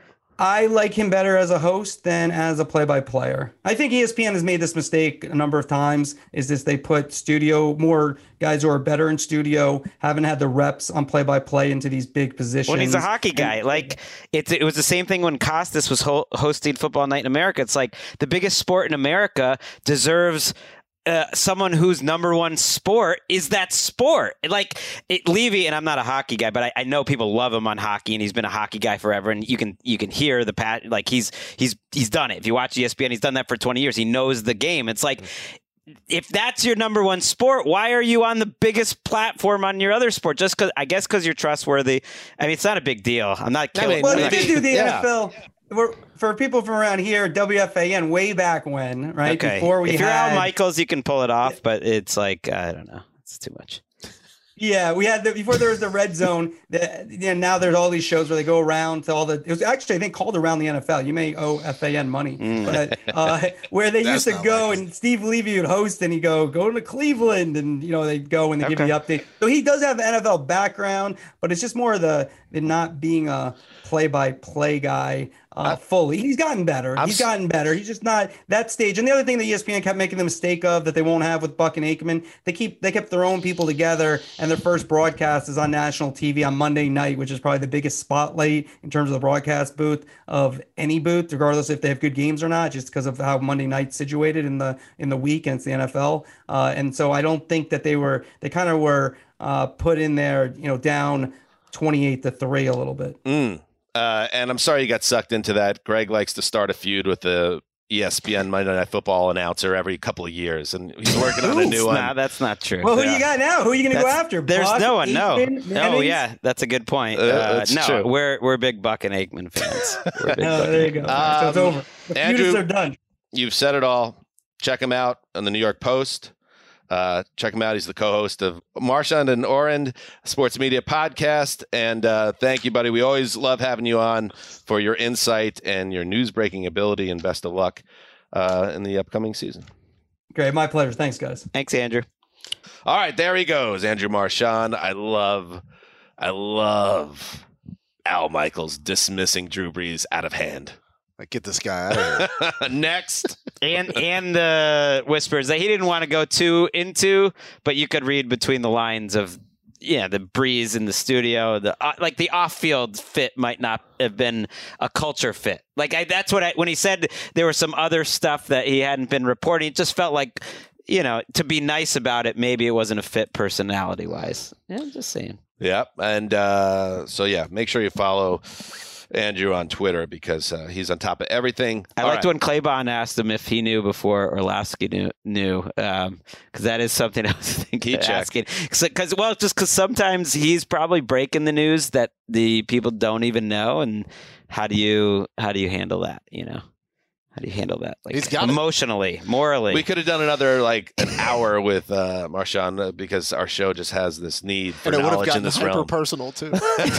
I like him better as a host than as a play-by-player. I think E S P N has made this mistake a number of times, is this they put studio, more guys who are better in studio, haven't had the reps on play-by-play into these big positions. When he's a hockey guy, and, like it's, it was the same thing when Costas was ho- hosting Football Night in America. It's like the biggest sport in America deserves Uh, someone whose number one sport is that sport. Like it, Levy, and I'm not a hockey guy, but I, I know people love him on hockey, and he's been a hockey guy forever. And you can you can hear the pat like he's he's he's done it. If you watch E S P N, he's done that for twenty years. He knows the game. It's like, if that's your number one sport, why are you on the biggest platform on your other sport? Just because I guess because you're trustworthy. I mean, it's not a big deal. I'm not killing. Well, he did do the yeah. N F L. We're, for people from around here, W F A N, way back when, right? Okay. Before we if you're had, Al Michaels, you can pull it off, but it's like, I don't know. It's too much. Yeah, we had the, before there was the Red Zone. The, you know, now there's all these shows where they go around to all the. It was actually, I think, called Around the N F L. You may owe F A N money, mm. but uh, where they used to go like and Steve Levy would host, and he'd go go to Cleveland, and you know they'd go and they okay. give you the update. So he does have an N F L background, but it's just more of the, the not being a play-by-play guy uh, fully. He's gotten better. I'm, He's gotten better. He's just not that stage. And the other thing that E S P N kept making the mistake of that they won't have with Buck and Aikman, they keep they kept throwing people together, and their first broadcast is on national T V on Monday night, which is probably the biggest spotlight in terms of the broadcast booth of any booth, regardless if they have good games or not, just because of how Monday night's situated in the in the week, and it's the N F L. Uh, and so I don't think that they were they kind of were uh, put in there, you know, down twenty-eight to three a little bit. Mm. Uh, and I'm sorry you got sucked into that. Greg likes to start a feud with the E S P N Monday Night Football announcer every couple of years, and he's working on a new one. Nah, that's not true. Well, who yeah. you got now? Who are you going to go after? There's Buck, no one. No. Aikman, oh, yeah, that's a good point. Uh, uh, no, true. we're we're big Buck and Aikman fans. We're big no, Buck there you go. Um, so it's over. The Andrew, are done. You've said it all. Check him out on the New York Post. Uh, check him out. He's the co-host of Marchand and Orend Sports Media Podcast. And uh, thank you, buddy. We always love having you on for your insight and your news-breaking ability, and best of luck uh, in the upcoming season. Great. My pleasure. Thanks, guys. Thanks, Andrew. All right. There he goes. Andrew Marchand. I love, I love Al Michaels dismissing Drew Brees out of hand. Like, get this guy out of here. Next. And and the whispers that he didn't want to go too into, but you could read between the lines of, yeah, the Breeze in the studio, the uh, like the off-field fit might not have been a culture fit. Like I, that's what I, when he said there was some other stuff that he hadn't been reporting, it just felt like, you know, to be nice about it, maybe it wasn't a fit personality-wise. Yeah, I'm just saying. Yep. And uh, so, yeah, make sure you follow Andrew on Twitter, because uh, he's on top of everything. I All liked right. when Claybon asked him if he knew before Orlovsky knew, knew um, because that is something I was thinking of asking. Because, well, just because sometimes he's probably breaking the news that the people don't even know, and how do you how do you handle that? You know, how do you handle that? Like, he's got emotionally, it. morally. We could have done another like an hour with uh, Marchand, uh, because our show just has this need for and it knowledge in this hyper realm. Personal too.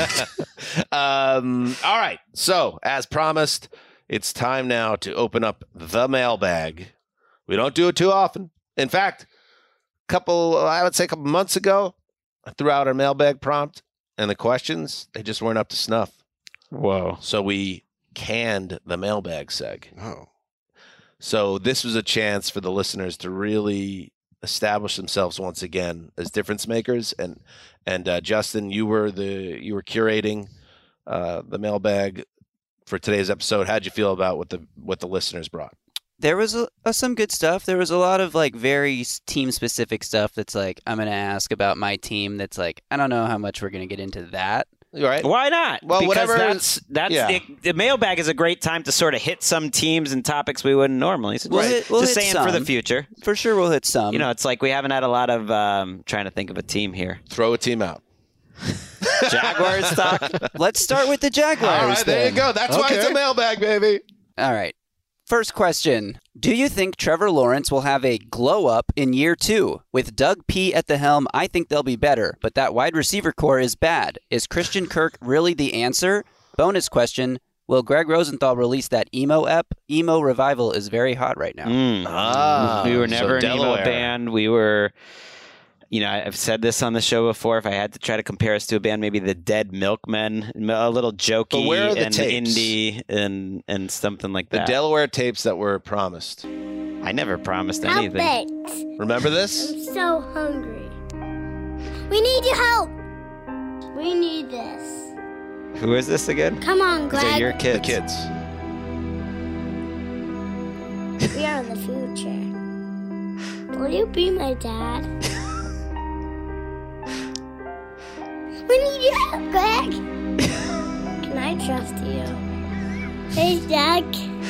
um, all right. So, as promised, it's time now to open up the mailbag. We don't do it too often. In fact, a couple, I would say a couple months ago, I threw out our mailbag prompt, and the questions, they just weren't up to snuff. Whoa. So we canned the mailbag seg. Oh. So this was a chance for the listeners to really establish themselves once again as difference makers. And and uh, Justin, you were the you were curating uh, the mailbag for today's episode. How'd you feel about what the what the listeners brought? There was a, a, some good stuff. There was a lot of like very team specific stuff that's like, I'm going to ask about my team. That's like, I don't know how much we're going to get into that. Right. Why not? Well, because whatever. That's, that's yeah. the, the mailbag is a great time to sort of hit some teams and topics we wouldn't normally. So we'll just hit, we'll just hit saying some. for the future. For sure we'll hit some. You know, it's like we haven't had a lot of um, trying to think of a team here. Throw a team out. Jaguars talk. Let's start with the Jaguars. All right, there then. you go. That's okay. why it's a mailbag, baby. All right. First question. Do you think Trevor Lawrence will have a glow up in year two? With Doug P. at the helm, I think they'll be better, but that wide receiver core is bad. Is Christian Kirk really the answer? Bonus question. Will Greg Rosenthal release that emo ep? Emo revival is very hot right now. Mm. Ah, we were never so an emo Delaware. band. We were... You know, I've said this on the show before. If I had to try to compare us to a band, maybe the Dead Milkmen, a little jokey But where are the and tapes? indie and and something like The that. Delaware tapes that were promised. I never promised How anything. baked. Remember this? I'm so hungry. We need your help. We need this. Who is this again? Come on, These are Greg. your The kids. kids. We are the future. Will you be my dad? We need your help, Greg. Can I trust you? Hey, Dad.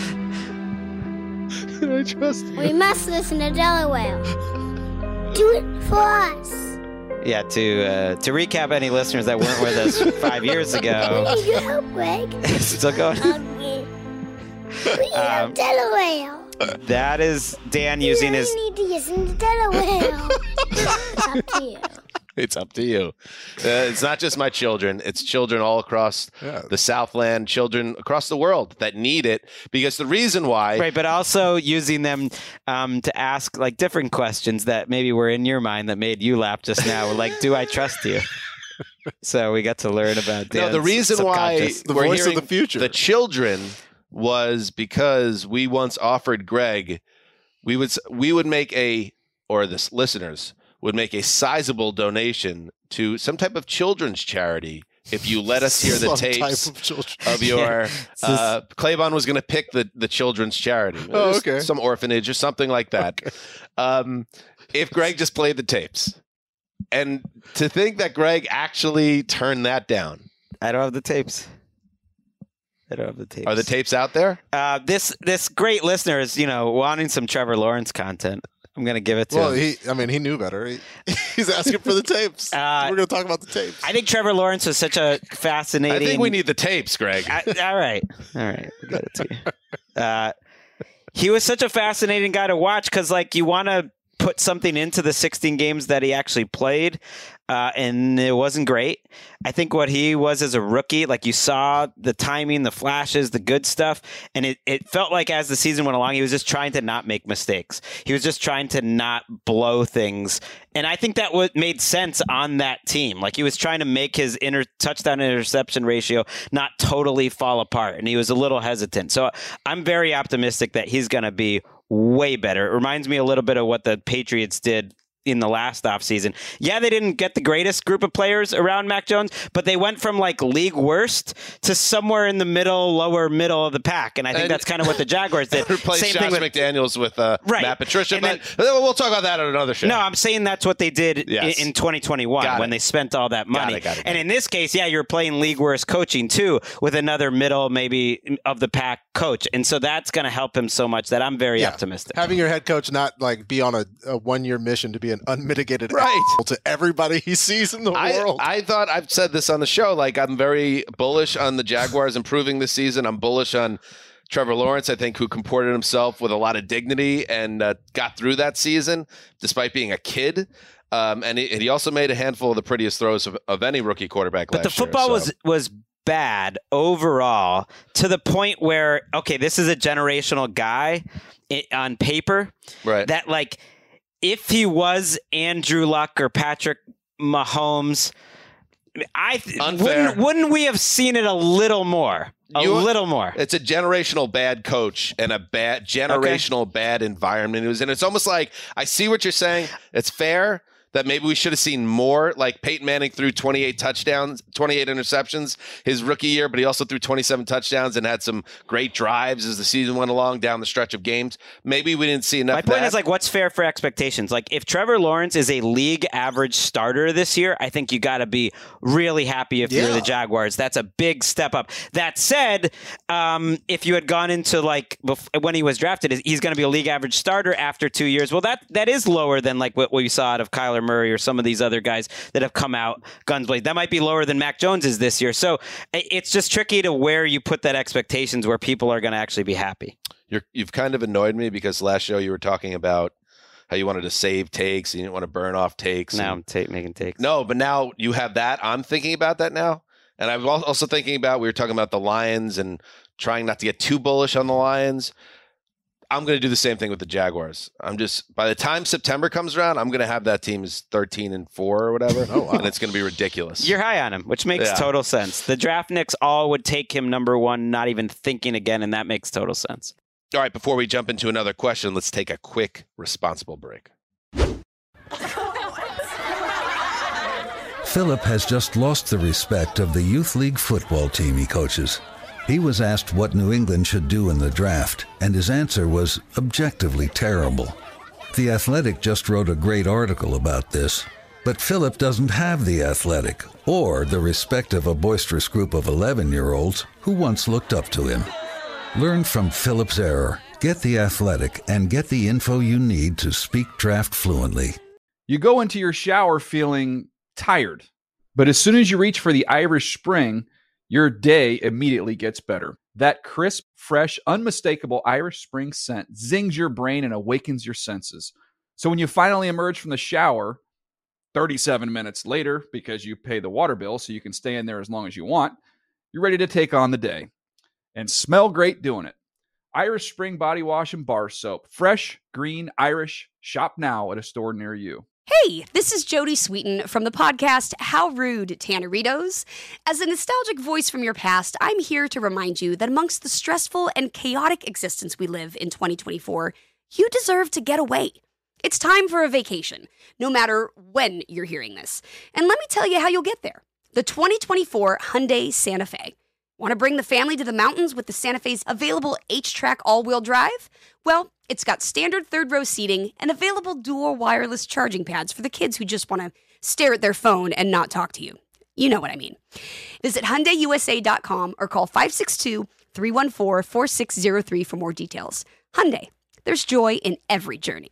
Can I trust you? We must listen to Delaware. Do it for us. Yeah, to uh, to recap any listeners that weren't with us five years We ago. need your help, Greg. Still going? Hungry. We Um, have Delaware. That is Dan using we his... need to listen to Delaware. It's up to you. It's up to you. Uh, it's not just my children. It's children all across Yeah. the Southland, children across the world that need it. Because the reason why... Right, but also using them um, to ask like different questions that maybe were in your mind that made you laugh just now. Like, do I trust you? So we got to learn about Dan's No, the reason why subconscious. The we're voice of hearing the future. the children was because we once offered Greg, we would we would make a, or the listeners would make a sizable donation to some type of children's charity if you let us hear the Some tapes type of children. of your. Uh, Claybon was going to pick the the children's charity. Oh, okay. Some orphanage or something like that. Okay. Um, if Greg just played the tapes, and to think that Greg actually turned that down. I don't have the tapes. I don't have the tapes. Are the tapes out there? Uh, this this great listener is, you know, wanting some Trevor Lawrence content. I'm going to give it to Well, him. he, I mean, he knew better. He, he's asking for the tapes. Uh, We're going to talk about the tapes. I think Trevor Lawrence was such a fascinating... I think we need the tapes, Greg. I, all right. All right. We got it to you. Uh, he was such a fascinating guy to watch because, like, you want to put something into the sixteen games that he actually played, uh, and it wasn't great. I think what he was as a rookie, like you saw the timing, the flashes, the good stuff, and it, it felt like as the season went along, he was just trying to not make mistakes. He was just trying to not blow things. And I think that what made sense on that team. Like he was trying to make his inter- touchdown interception ratio not totally fall apart, and he was a little hesitant. So I'm very optimistic that he's going to be way better. It reminds me a little bit of what the Patriots did in the last offseason. Yeah, they didn't get the greatest group of players around Mac Jones, but they went from like league worst to somewhere in the middle, lower middle of the pack. And I think And- that's kind of what the Jaguars did. Replace Same Josh thing with McDaniels with uh, Right. Matt Patricia. And But then- we'll talk about that on another show. No, I'm saying that's what they did Yes. in, in twenty twenty-one Got when it. they spent all that money. Got it, got it, got and it. in this case, yeah, you're playing league worst coaching too with another middle, maybe of the pack coach. And so that's going to help him so much that I'm very Yeah. optimistic. Having your head coach not like be on a, a one year mission to be an unmitigated Right. asshole to everybody he sees in the I, world. I thought I've said this on the show. Like I'm very bullish on the Jaguars improving this season. I'm bullish on Trevor Lawrence, I think, who comported himself with a lot of dignity and uh, got through that season despite being a kid. Um, and, he, and he also made a handful of the prettiest throws of, of any rookie quarterback But last the football year, so. was was bad overall to the point where, okay, this is a generational guy i- on paper right. that, like, if he was Andrew Luck or Patrick Mahomes, I th- Unfair. wouldn't wouldn't we have seen it a little more? A you, little more. It's a generational bad coach and a bad generational okay. bad environment. It was, and it's almost like I see what you're saying. It's fair that maybe we should have seen more. Like Peyton Manning threw twenty-eight touchdowns, twenty-eight interceptions his rookie year, but he also threw twenty-seven touchdowns and had some great drives as the season went along down the stretch of games. Maybe we didn't see enough. My point of that. is like, what's fair for expectations? Like if Trevor Lawrence is a league average starter this year, I think you got to be really happy if yeah. you're the Jaguars. That's a big step up. That said, um, if you had gone into like bef- when he was drafted, he's going to be a league average starter after two years. Well, that that is lower than like what we saw out of Kyler Murray or some of these other guys that have come out guns blazing. That might be lower than Mac Jones is this year. So it's just tricky to where you put that expectations where people are going to actually be happy. You're, you've kind of annoyed me because last show you were talking about how you wanted to save takes. You didn't want to burn off takes. Now and, I'm ta- making takes. No, but now you have that. I'm thinking about that now. And I'm also thinking about, we were talking about the Lions and trying not to get too bullish on the Lions. I'm going to do the same thing with the Jaguars. I'm just, by the time September comes around, I'm going to have that team as thirteen and four or whatever. Oh, wow. And it's going to be ridiculous. You're high on him, which makes yeah. total sense. The draft nicks all would take him number one, not even thinking again, and that makes total sense. All right, before we jump into another question, let's take a quick, responsible break. Philip has just lost the respect of the youth league football team he coaches. He was asked what New England should do in the draft, and his answer was objectively terrible. The Athletic just wrote a great article about this, but Philip doesn't have The Athletic or the respect of a boisterous group of eleven-year-olds who once looked up to him. Learn from Philip's error, get The Athletic, and get the info you need to speak draft fluently. You go into your shower feeling tired, but as soon as you reach for the Irish Spring, your day immediately gets better. That crisp, fresh, unmistakable Irish Spring scent zings your brain and awakens your senses. So when you finally emerge from the shower, thirty-seven minutes later, because you pay the water bill so you can stay in there as long as you want, you're ready to take on the day. And smell great doing it. Irish Spring Body Wash and Bar Soap. Fresh, green, Irish. Shop now at a store near you. Hey, this is Jody Sweeten from the podcast How Rude, Tanneritos. As a nostalgic voice from your past, I'm here to remind you that amongst the stressful and chaotic existence we live in twenty twenty-four, you deserve to get away. It's time for a vacation, no matter when you're hearing this. And let me tell you how you'll get there. The twenty twenty-four Hyundai Santa Fe. Want to bring the family to the mountains with the Santa Fe's available H-Track all-wheel drive? Well, it's got standard third-row seating and available dual wireless charging pads for the kids who just want to stare at their phone and not talk to you. You know what I mean. Visit Hyundai U S A dot com or call five six two, three one four, four six zero three for more details. Hyundai, there's joy in every journey.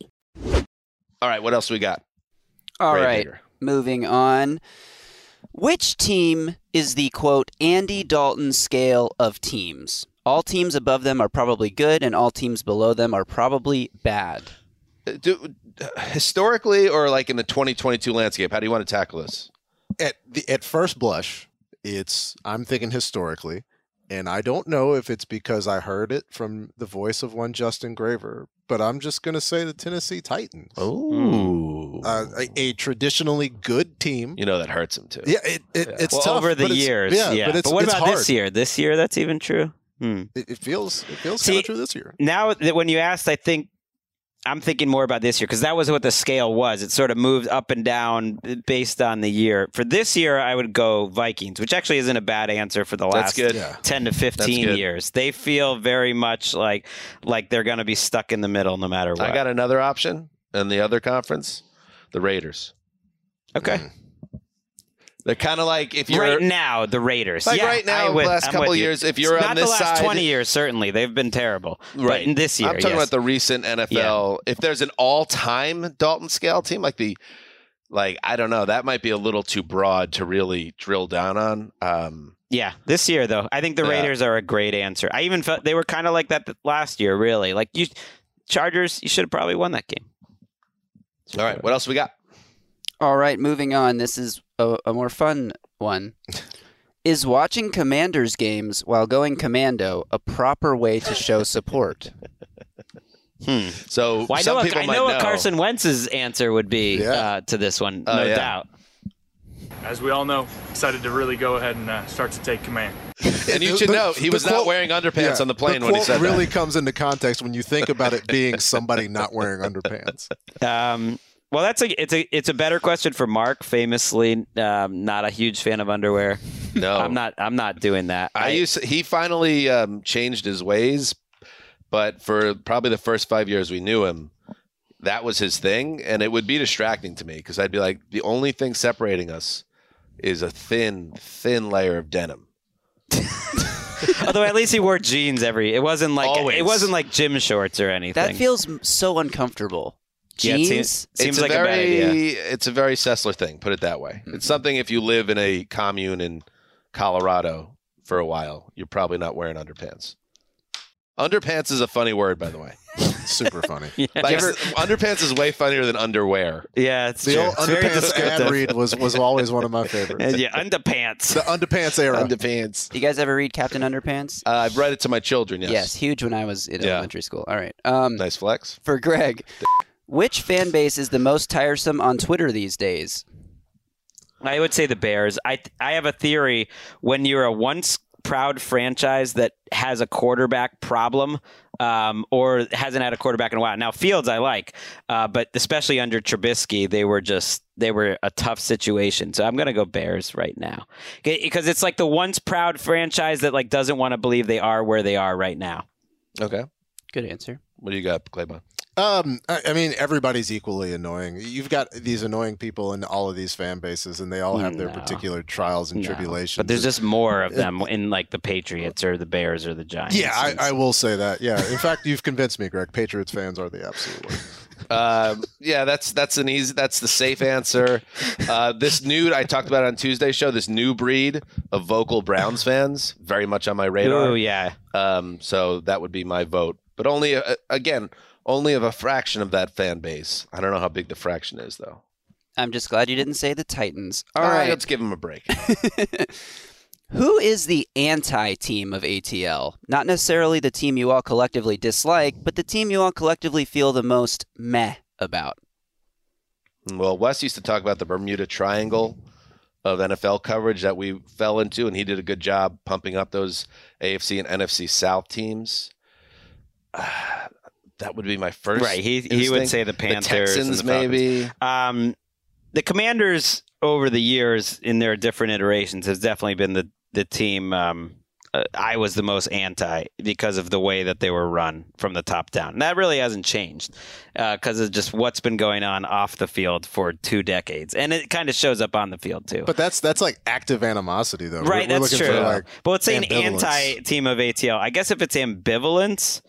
All right, what else we got? All Ray right, Bader. Moving on. Which team is the, quote, Andy Dalton scale of teams? All teams above them are probably good, and all teams below them are probably bad. Do, historically, or like in the twenty twenty-two landscape, how do you want to tackle this? At the, at first blush, it's I'm thinking historically, and I don't know if it's because I heard it from the voice of one Justin Graver, but I'm just going to say the Tennessee Titans. Oh, uh, a, a traditionally good team. You know that hurts them too. Yeah, it, it, yeah. it's well, tough over the but years. Yeah, yeah, but, it's, but what it's about hard. this year? This year, that's even true. Hmm. It, it feels it feels kind of true this year. Now that when you asked, I think I'm thinking more about this year because that was what the scale was. It sort of moved up and down based on the year. For this year, I would go Vikings, which actually isn't a bad answer for the last That's good. Yeah. ten to fifteen years. They feel very much like like they're going to be stuck in the middle no matter what. I got another option in the other conference, the Raiders. Okay. Mm. They're kind of like if you're right now the Raiders. Like yeah, right now, would, the last I'm couple of you. years, if you're it's on not this the last side, twenty years, certainly they've been terrible. Right. But in this year, I'm talking yes. about the recent N F L. Yeah. If there's an all-time Dalton scale team, like the, like I don't know, that might be a little too broad to really drill down on. Um, yeah, this year though, I think the yeah. Raiders are a great answer. I even felt they were kind of like that last year. Really, like you, Chargers, you should have probably won that game. All right, what else we got? All right, moving on. This is a, a more fun one. Is watching Commanders games while going commando a proper way to show support? hmm. So well, I know, some people I might know know what Carson Wentz's answer would be yeah. uh, to this one, oh, no yeah. doubt. as we all know, excited to really go ahead and uh, start to take command. And you should the, know, he was quote, not wearing underpants yeah, on the plane the when he said really that. comes into context when you think about it being somebody not wearing underpants. Um, well, that's a it's a it's a better question for Mark. Famously, um, not a huge fan of underwear. No, I'm not. I'm not doing that. I, I used to, he finally um, changed his ways, but for probably the first five years we knew him, that was his thing, and it would be distracting to me because I'd be like, the only thing separating us is a thin, thin layer of denim. Although at least he wore jeans every. It wasn't like Always. it wasn't like gym shorts or anything. That feels so uncomfortable. Yeah, Jeans it seems, seems it's like a, very, a bad idea. It's a very Sessler thing, put it that way. Mm-hmm. It's something if you live in a commune in Colorado for a while, you're probably not wearing underpants. Underpants is a funny word, by the way. Super funny. Yeah. Like, Ever, underpants is way funnier than underwear. yeah, it's The true. old It's very underpants ad descriptive. read was, was always one of my favorites. And yeah, underpants. The underpants era. Underpants. You guys ever read Captain Underpants? Uh, I've read it to my children, yes. Yes, huge when I was in Yeah. elementary school. All right. Um, Nice flex. For Greg, which fan base is the most tiresome on Twitter these days? I would say the Bears. I I have a theory. When you're a once proud franchise that has a quarterback problem, um, or hasn't had a quarterback in a while. Now Fields I like, uh, but especially under Trubisky, they were just they were a tough situation. So I'm gonna go Bears right now because it's like the once proud franchise that like doesn't want to believe they are where they are right now. Okay. Good answer. What do you got, Claybon? Um, I, I mean, everybody's equally annoying. You've got these annoying people in all of these fan bases, and they all have their No. particular trials and No. tribulations. But there's just more of them in like the Patriots or the Bears or the Giants. yeah, I, And I will say that. Yeah, in fact, you've convinced me, Greg. Patriots fans are the absolute worst. Um, yeah, that's that's an easy. That's the safe answer. Uh, this new I talked about on Tuesday's show. This new breed of vocal Browns fans, very much on my radar. Oh yeah. Um, so that would be my vote, but only uh, again, only of a fraction of that fan base. I don't know how big the fraction is, though. I'm just glad you didn't say the Titans. All All right. right, let's give them a break. Who is the anti-team of A T L? Not necessarily the team you all collectively dislike, but the team you all collectively feel the most meh about. Well, Wes used to talk about the Bermuda Triangle of N F L coverage that we fell into, and he did a good job pumping up those A F C and N F C South teams. Uh, that would be my first. Right. He instinct. he would say the Panthers, the Texans, and the Falcons. maybe. Um, the Commanders over the years in their different iterations has definitely been the the team um, uh, I was the most anti because of the way that they were run from the top down. And that really hasn't changed because uh, of just what's been going on off the field for two decades, and it kind of shows up on the field too. But that's that's like active animosity, though. Right, we're, we're that's looking true. For, like, but let's say an ambivalence. anti-team of A T L. I guess if it's ambivalence,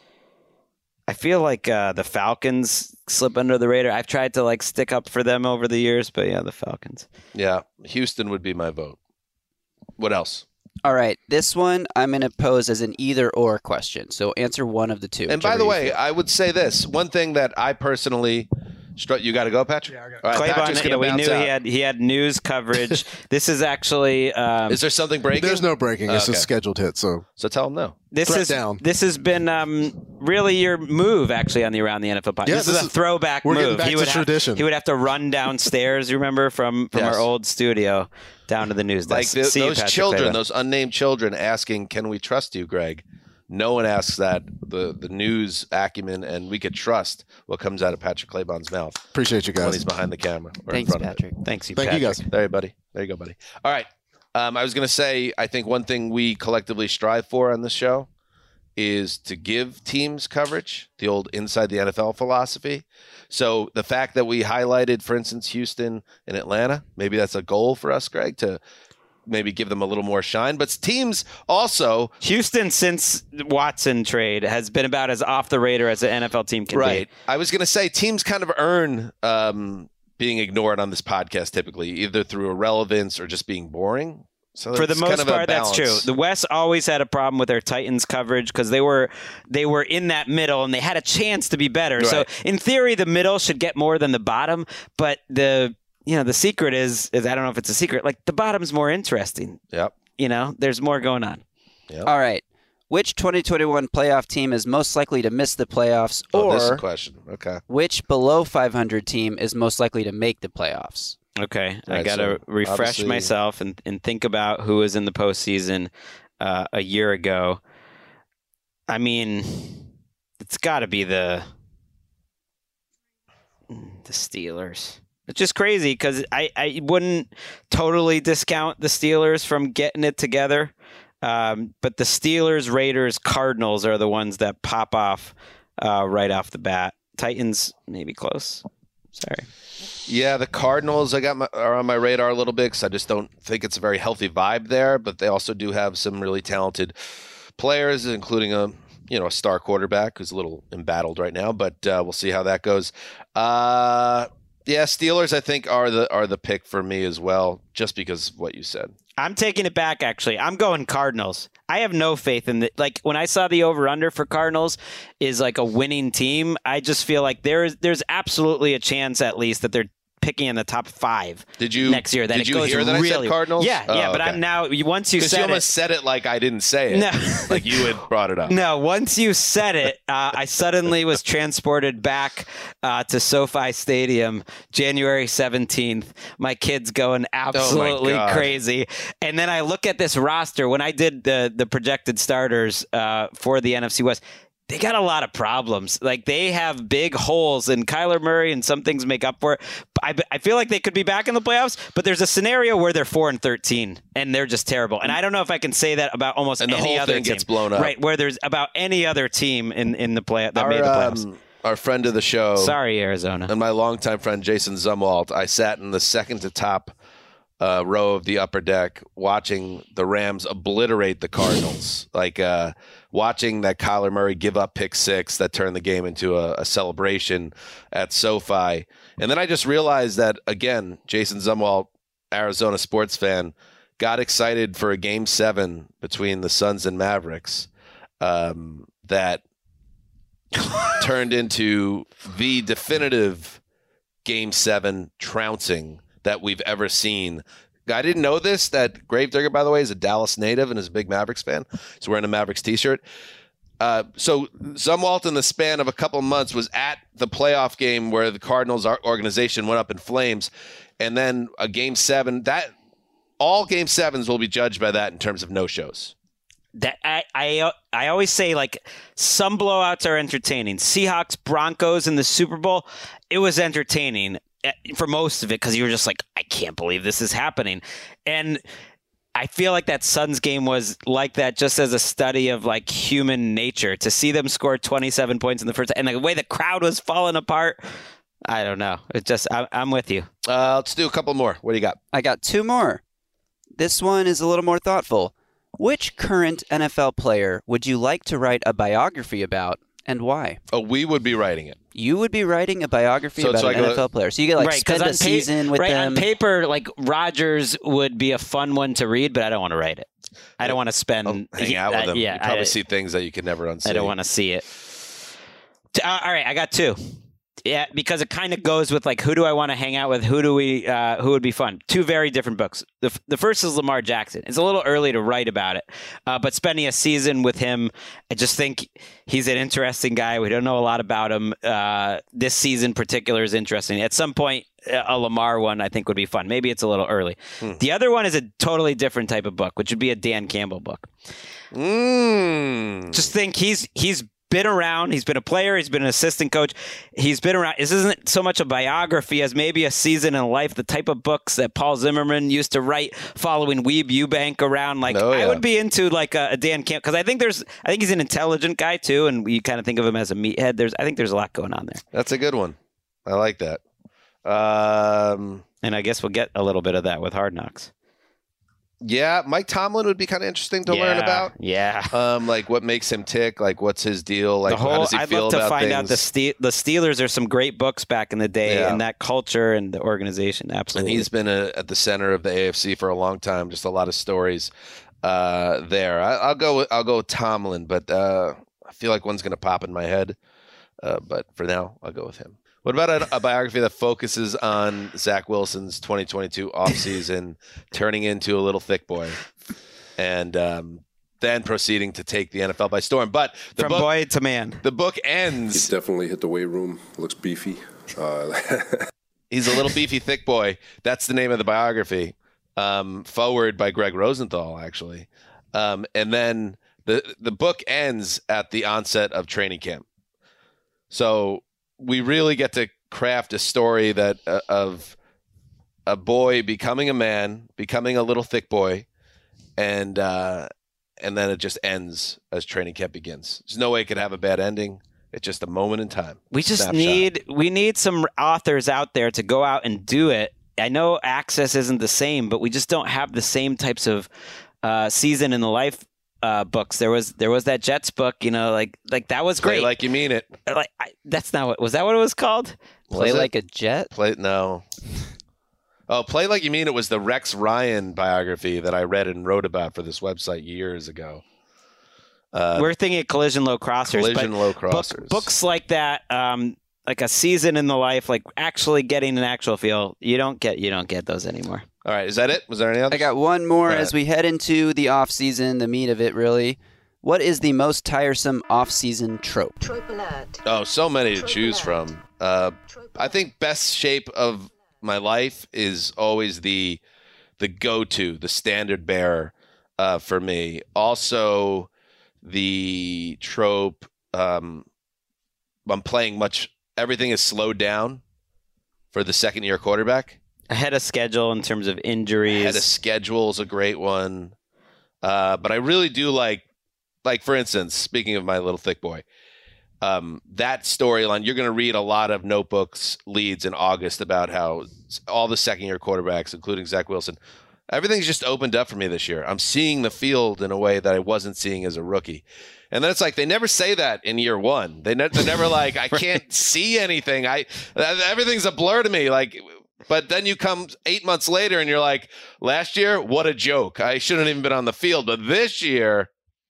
I feel like uh, the Falcons slip under the radar. I've tried to like stick up for them over the years, but yeah, the Falcons. Yeah, Houston would be my vote. What else? All right, this one I'm going to pose as an either-or question. So answer one of the two. And by the way, I would say this. One thing that I personally struck. You got to go, Patrick? Yeah, I got All right, Patrick's Claybon, gonna yeah, we bounce knew out. he had he had news coverage. This is actually um, Is there something breaking? There's no breaking. It's Okay. a scheduled hit. So So tell him no. this threat is down. this has been um, really your move actually on the Around the N F L podcast. Yeah, this, this is a is- throwback we're move. getting back he to would have, tradition. He would have to run downstairs. You remember from from Yes. our old studio down to the news Like desk. the, See you, those Patrick children, Claybon. those unnamed children asking, "Can we trust you, Greg?" No one asks that. The the news acumen, and we could trust what comes out of Patrick Claybon's mouth appreciate you when guys. he's behind the camera. Or Thanks, in front Patrick. Of it. Thanks, you, Thank you Patrick. guys. There, buddy. There you go, buddy. All right. Um, I was going to say, I think one thing we collectively strive for on this show is to give teams coverage, the old inside the N F L philosophy. So the fact that we highlighted, for instance, Houston and Atlanta, maybe that's a goal for us, Greg, to maybe give them a little more shine. But teams also, Houston, since Watson trade, has been about as off the radar as an N F L team can right. be. I was going to say teams kind of earn um, being ignored on this podcast typically, either through irrelevance or just being boring. So For the it's most kind of a part, that's true. balance. The West always had a problem with their Titans coverage because they were they were in that middle and they had a chance to be better. So Right. in theory, the middle should get more than the bottom. But the you know the secret is is I don't know if it's a secret. Like the bottom's more interesting. Yep. You know, there's more going on. Yep. All right. Which twenty twenty-one playoff team is most likely to miss the playoffs, Oh, this is a or question. Okay. which below five hundred team is most likely to make the playoffs? Okay, Right, I got to so refresh obviously- myself and, and think about who was in the postseason uh, a year ago. I mean, it's got to be the the Steelers. It's just crazy because I, I wouldn't totally discount the Steelers from getting it together. Um, but the Steelers, Raiders, Cardinals are the ones that pop off uh, right off the bat. Titans, maybe close. Sorry. Yeah, the Cardinals I got my, are on my radar a little bit because I just don't think it's a very healthy vibe there. But they also do have some really talented players, including a you know a star quarterback who's a little embattled right now. But uh, we'll see how that goes. Uh, yeah, Steelers I think are the are the pick for me as well, just because of what you said. I'm taking it back, actually. I'm going Cardinals. I have no faith in the like when I saw the over-under for Cardinals is like a winning team. I just feel like there's there's absolutely a chance at least that they're picking in the top five Did you next year. That did it you goes hear that really, I said Cardinals? Yeah, Oh, yeah. But okay. I'm now once you Because said you it, almost said it like I didn't say it. No. Like you had brought it up. No, once you said it, uh, I suddenly was transported back uh, to SoFi Stadium, January seventeenth. My kid's going absolutely God. crazy. And then I look at this roster. When I did the, the projected starters uh, for the N F C West, they got a lot of problems. Like they have big holes, and Kyler Murray and some things make up for it. I, I feel like they could be back in the playoffs, but there's a scenario where they're four and thirteen and they're just terrible. And I don't know if I can say that about almost And the any whole other thing team. gets blown up. Right, where there's about any other team in, in the play that Our, made the playoffs. um, our friend of the show, Sorry, Arizona, and my longtime friend Jason Zumwalt. I sat in the second to top uh, row of the upper deck, watching the Rams obliterate the Cardinals. like uh, watching that Kyler Murray give up pick six that turned the game into a, a celebration at SoFi. And then I just realized that, again, Jason Zumwalt, Arizona sports fan, got excited for a game seven between the Suns and Mavericks um, that turned into the definitive game seven trouncing that we've ever seen. I didn't know this, that Gravedigger, by the way, is a Dallas native and is a big Mavericks fan. He's wearing a Mavericks t-shirt. Uh, so Zumwalt, in the span of a couple of months, was at the playoff game where the Cardinals organization went up in flames, and then a game seven. That all game sevens will be judged by that in terms of no-shows. That I, I I always say, like, some blowouts are entertaining. Seahawks, Broncos in the Super Bowl, it was entertaining for most of it because you were just like, I can't believe this is happening. And I feel like that Suns game was like that, just as a study of like human nature. To see them score twenty-seven points in the first, and the way the crowd was falling apart, I don't know. It just, I, I'm with you. Uh, let's do a couple more. What do you got? I got two more. This one is a little more thoughtful. Which current N F L player would you like to write a biography about, and why? Oh, we would be writing it. You would be writing a biography So about it's like an a- N F L player. So you get like right, spend a on pa- season with right, them. on paper, like Rodgers would be a fun one to read, but I don't want to write it. I don't want to spend Oh, hang he- out with uh, them. Yeah, you probably I, see things that you can never unsee. I don't want to see it. T- uh, all right, I got two. Yeah, because it kind of goes with like, who do I want to hang out with? Who do we? Uh, who would be fun? Two very different books. The f- the first is Lamar Jackson. It's a little early to write about it, uh, but spending a season with him, I just think he's an interesting guy. We don't know a lot about him. Uh, this season in particular is interesting. At some point, a Lamar one I think would be fun. Maybe it's a little early. Hmm. The other one is a totally different type of book, which would be a Dan Campbell book. Mm. Just think he's he's been around. He's been a player. He's been an assistant coach. He's been around. This isn't so much a biography as maybe a season in life, the type of books that Paul Zimmerman used to write following Weeb Eubank around. Like, Oh, yeah. I would be into like a, a Dan Camp, because I think there's, I think he's an intelligent guy too, and you kind of think of him as a meathead. There's, I think there's a lot going on there. That's a good one. I like that. Um, And I guess we'll get a little bit of that with Hard Knocks. yeah, Mike Tomlin would be kind of interesting to learn Yeah, about. Yeah. Um, like what makes him tick? Like what's his deal? Like The whole, how does he I'd feel love to about find things? out the Ste- the Steelers are some great books back in the day, Yeah. and that culture and the organization. And Absolutely. he's been a, at the center of the A F C for a long time. Just a lot of stories uh, there. I, I'll go. With, I'll go with Tomlin, but uh, I feel like one's going to pop in my head. Uh, but for now, I'll go with him. What about a, a biography that focuses on Zach Wilson's twenty twenty-two offseason turning into a little thick boy, and um, then proceeding to take the N F L by storm? But the From book, boy to man. the book ends. He's definitely hit the weight room. Looks beefy. Uh, He's a little beefy, thick boy. That's the name of the biography. Um, forward by Greg Rosenthal, actually. Um, and then the the book ends at the onset of training camp. So we really get to craft a story that uh, of a boy becoming a man, becoming a little thick boy, and uh, and then it just ends as training camp begins. There's no way it could have a bad ending. It's just a moment in time. We just Snapshot. need we need some authors out there to go out and do it. I know access isn't the same, but we just don't have the same types of uh, season in the life uh, books. There was there was that Jets book, you know, like like that was Play great. like you mean it. Like I, that's not what was that what it was called? Play Was like it? a Jet? Play no. Oh, Play Like You Mean It was the Rex Ryan biography that I read and wrote about for this website years ago. Uh, We're thinking of Collision Low Crossers. Collision but Low book- Crossers. books like that, um, like a season in the life, like actually getting an actual feel. You don't get you don't get those anymore. All right, is that it? Was there any others? I got one more Go ahead. as we head into the off season, the meat of it, really. What is the most tiresome off season trope? Oh, so many to choose from. Uh, I think best shape of my life is always the the go-to, the standard bearer uh, for me. Also, the trope. Um, I'm playing much. Everything is slowed down for the second-year quarterback. Ahead of schedule in terms of injuries. Ahead of schedule is a great one. Uh, but I really do like, like for instance, speaking of my little thick boy, um, that storyline, you're going to read a lot of notebooks leads in August about how all the second-year quarterbacks, including Zach Wilson, everything's just opened up for me this year. I'm seeing the field in a way that I wasn't seeing as a rookie. And then it's like they never say that in year one. They ne- they're never like, I can't see anything. I everything's a blur to me. Like, but then you come eight months later and you're like, last year, what a joke. I shouldn't even been on the field. But this year,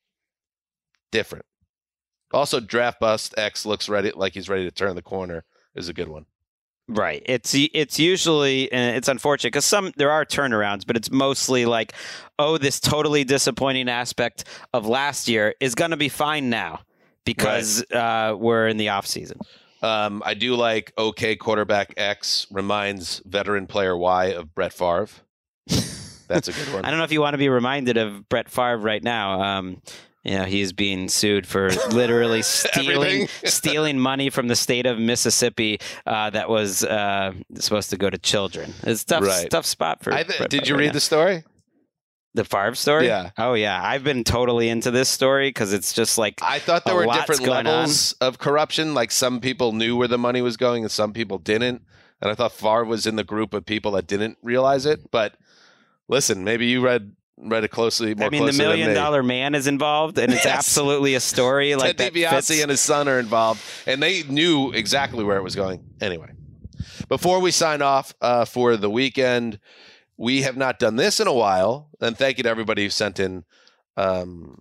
different. Also, Draft Bust X looks ready, like he's ready to turn the corner. Is a good one. Right. It's it's usually, and it's unfortunate because some there are turnarounds, but it's mostly like, oh, this totally disappointing aspect of last year is going to be fine now because right. uh, we're in the off season. Um, I do like OK quarterback X reminds veteran player Y of Brett Favre. That's a good one. I don't know if you want to be reminded of Brett Favre right now. Um, You know, he's being sued for literally stealing stealing money from the state of Mississippi uh, that was uh, supposed to go to children. It's a tough, Right. tough spot for. I th- for- did you right read now. the story? The Favre story? Yeah. Oh yeah, I've been totally into this story because it's just like I thought there a were lot's different going levels of corruption. Like some people knew where the money was going and some people didn't. And I thought Favre was in the group of people that didn't realize it. But listen, maybe you read read it closely. More I mean, the closely Million than me. Dollar Man is involved, and it's Yes. absolutely a story like Ted that DiBiase fits. and his son are involved, and they knew exactly where it was going. Anyway, before we sign off uh, for the weekend, we have not done this in a while, and thank you to everybody who sent in um,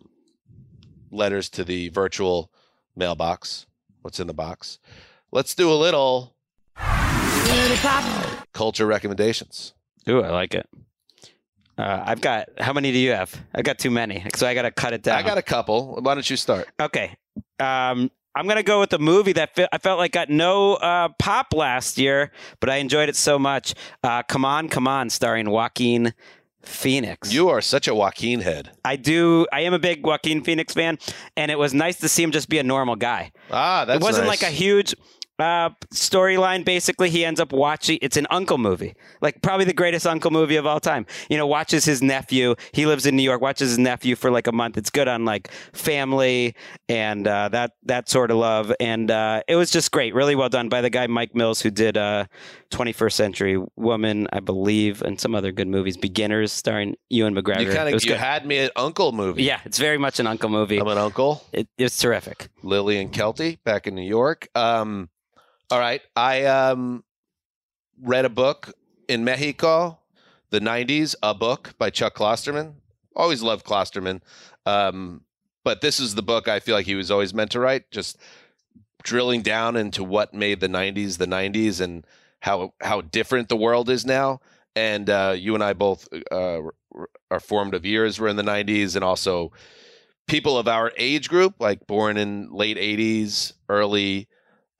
letters to the virtual mailbox. What's in the box? Let's do a little culture recommendations. Ooh, I like it. Uh, I've got, how many do you have? I've got too many, so I got to cut it down. I got a couple. Why don't you start? Okay. Um, I'm going to go with a movie that fe- I felt like got no uh, pop last year, but I enjoyed it so much. Uh, Come On, Come On, starring Joaquin Phoenix. You are such a Joaquin head. I do. I am a big Joaquin Phoenix fan, and it was nice to see him just be a normal guy. Ah, that's It wasn't nice. like a huge uh, storyline. Basically, he ends up watching. It's an uncle movie, like probably the greatest uncle movie of all time. You know, watches his nephew. He lives in New York. Watches his nephew for like a month. It's good on like family and uh, that that sort of love. And uh, it was just great. Really well done by the guy Mike Mills, who did uh, twenty-first Century Woman, I believe, and some other good movies. Beginners, starring Ewan McGregor. You kind It of was you good. had me at uncle movie. Yeah, it's very much an uncle movie. I'm an uncle. It, it's terrific. Lily and Kelty back in New York. Um, all right. I um, read a book in Mexico, the nineties, a book by Chuck Klosterman. Always loved Klosterman. Um, but this is the book I feel like he was always meant to write, just drilling down into what made the nineties the nineties and how how different the world is now. And uh, you and I both uh, are formative years were in the nineties, and also people of our age group, like born in late eighties, early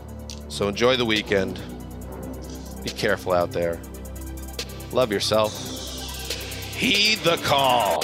So enjoy the weekend. Be careful out there. Love yourself. Heed the call.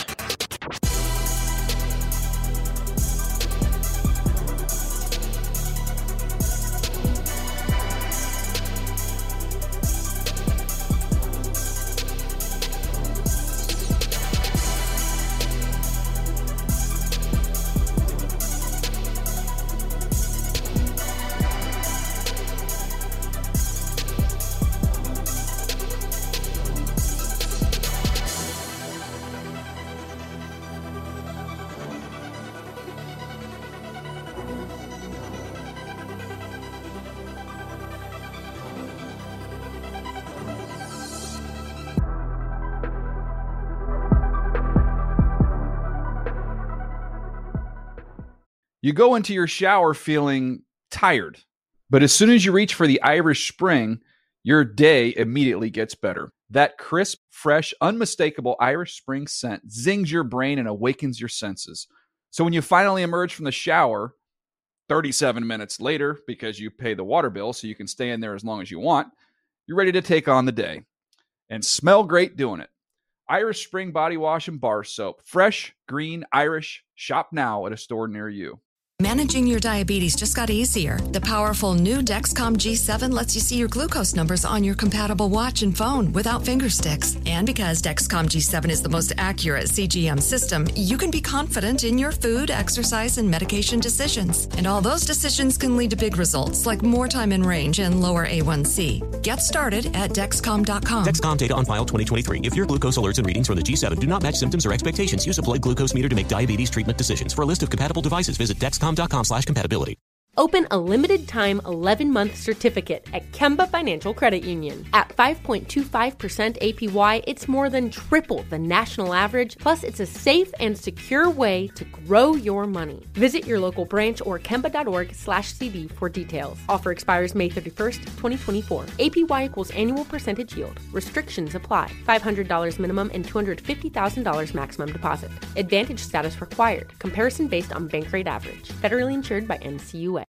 You go into your shower feeling tired, but as soon as you reach for the Irish Spring, your day immediately gets better. That crisp, fresh, unmistakable Irish Spring scent zings your brain and awakens your senses. So when you finally emerge from the shower, thirty-seven minutes later, because you pay the water bill so you can stay in there as long as you want, you're ready to take on the day and smell great doing it. Irish Spring Body Wash and Bar Soap. Fresh, green, Irish. Shop now at a store near you. Managing your diabetes just got easier. The powerful new Dexcom G seven lets you see your glucose numbers on your compatible watch and phone without finger sticks. And because Dexcom G seven is the most accurate C G M system, you can be confident in your food, exercise, and medication decisions. And all those decisions can lead to big results like more time in range and lower A one C. Get started at Dexcom dot com. Dexcom data on file twenty twenty-three. If your glucose alerts and readings from the G seven do not match symptoms or expectations, use a blood glucose meter to make diabetes treatment decisions. For a list of compatible devices, visit Dexcom dot com slash compatibility. Open a limited-time eleven-month certificate at Kemba Financial Credit Union. At five point two five percent A P Y, it's more than triple the national average, plus it's a safe and secure way to grow your money. Visit your local branch or kemba dot org slash C D for details. Offer expires May thirty-first, twenty twenty-four. A P Y equals annual percentage yield. Restrictions apply. five hundred dollars minimum and two hundred fifty thousand dollars maximum deposit. Advantage status required. Comparison based on bank rate average. Federally insured by N C U A.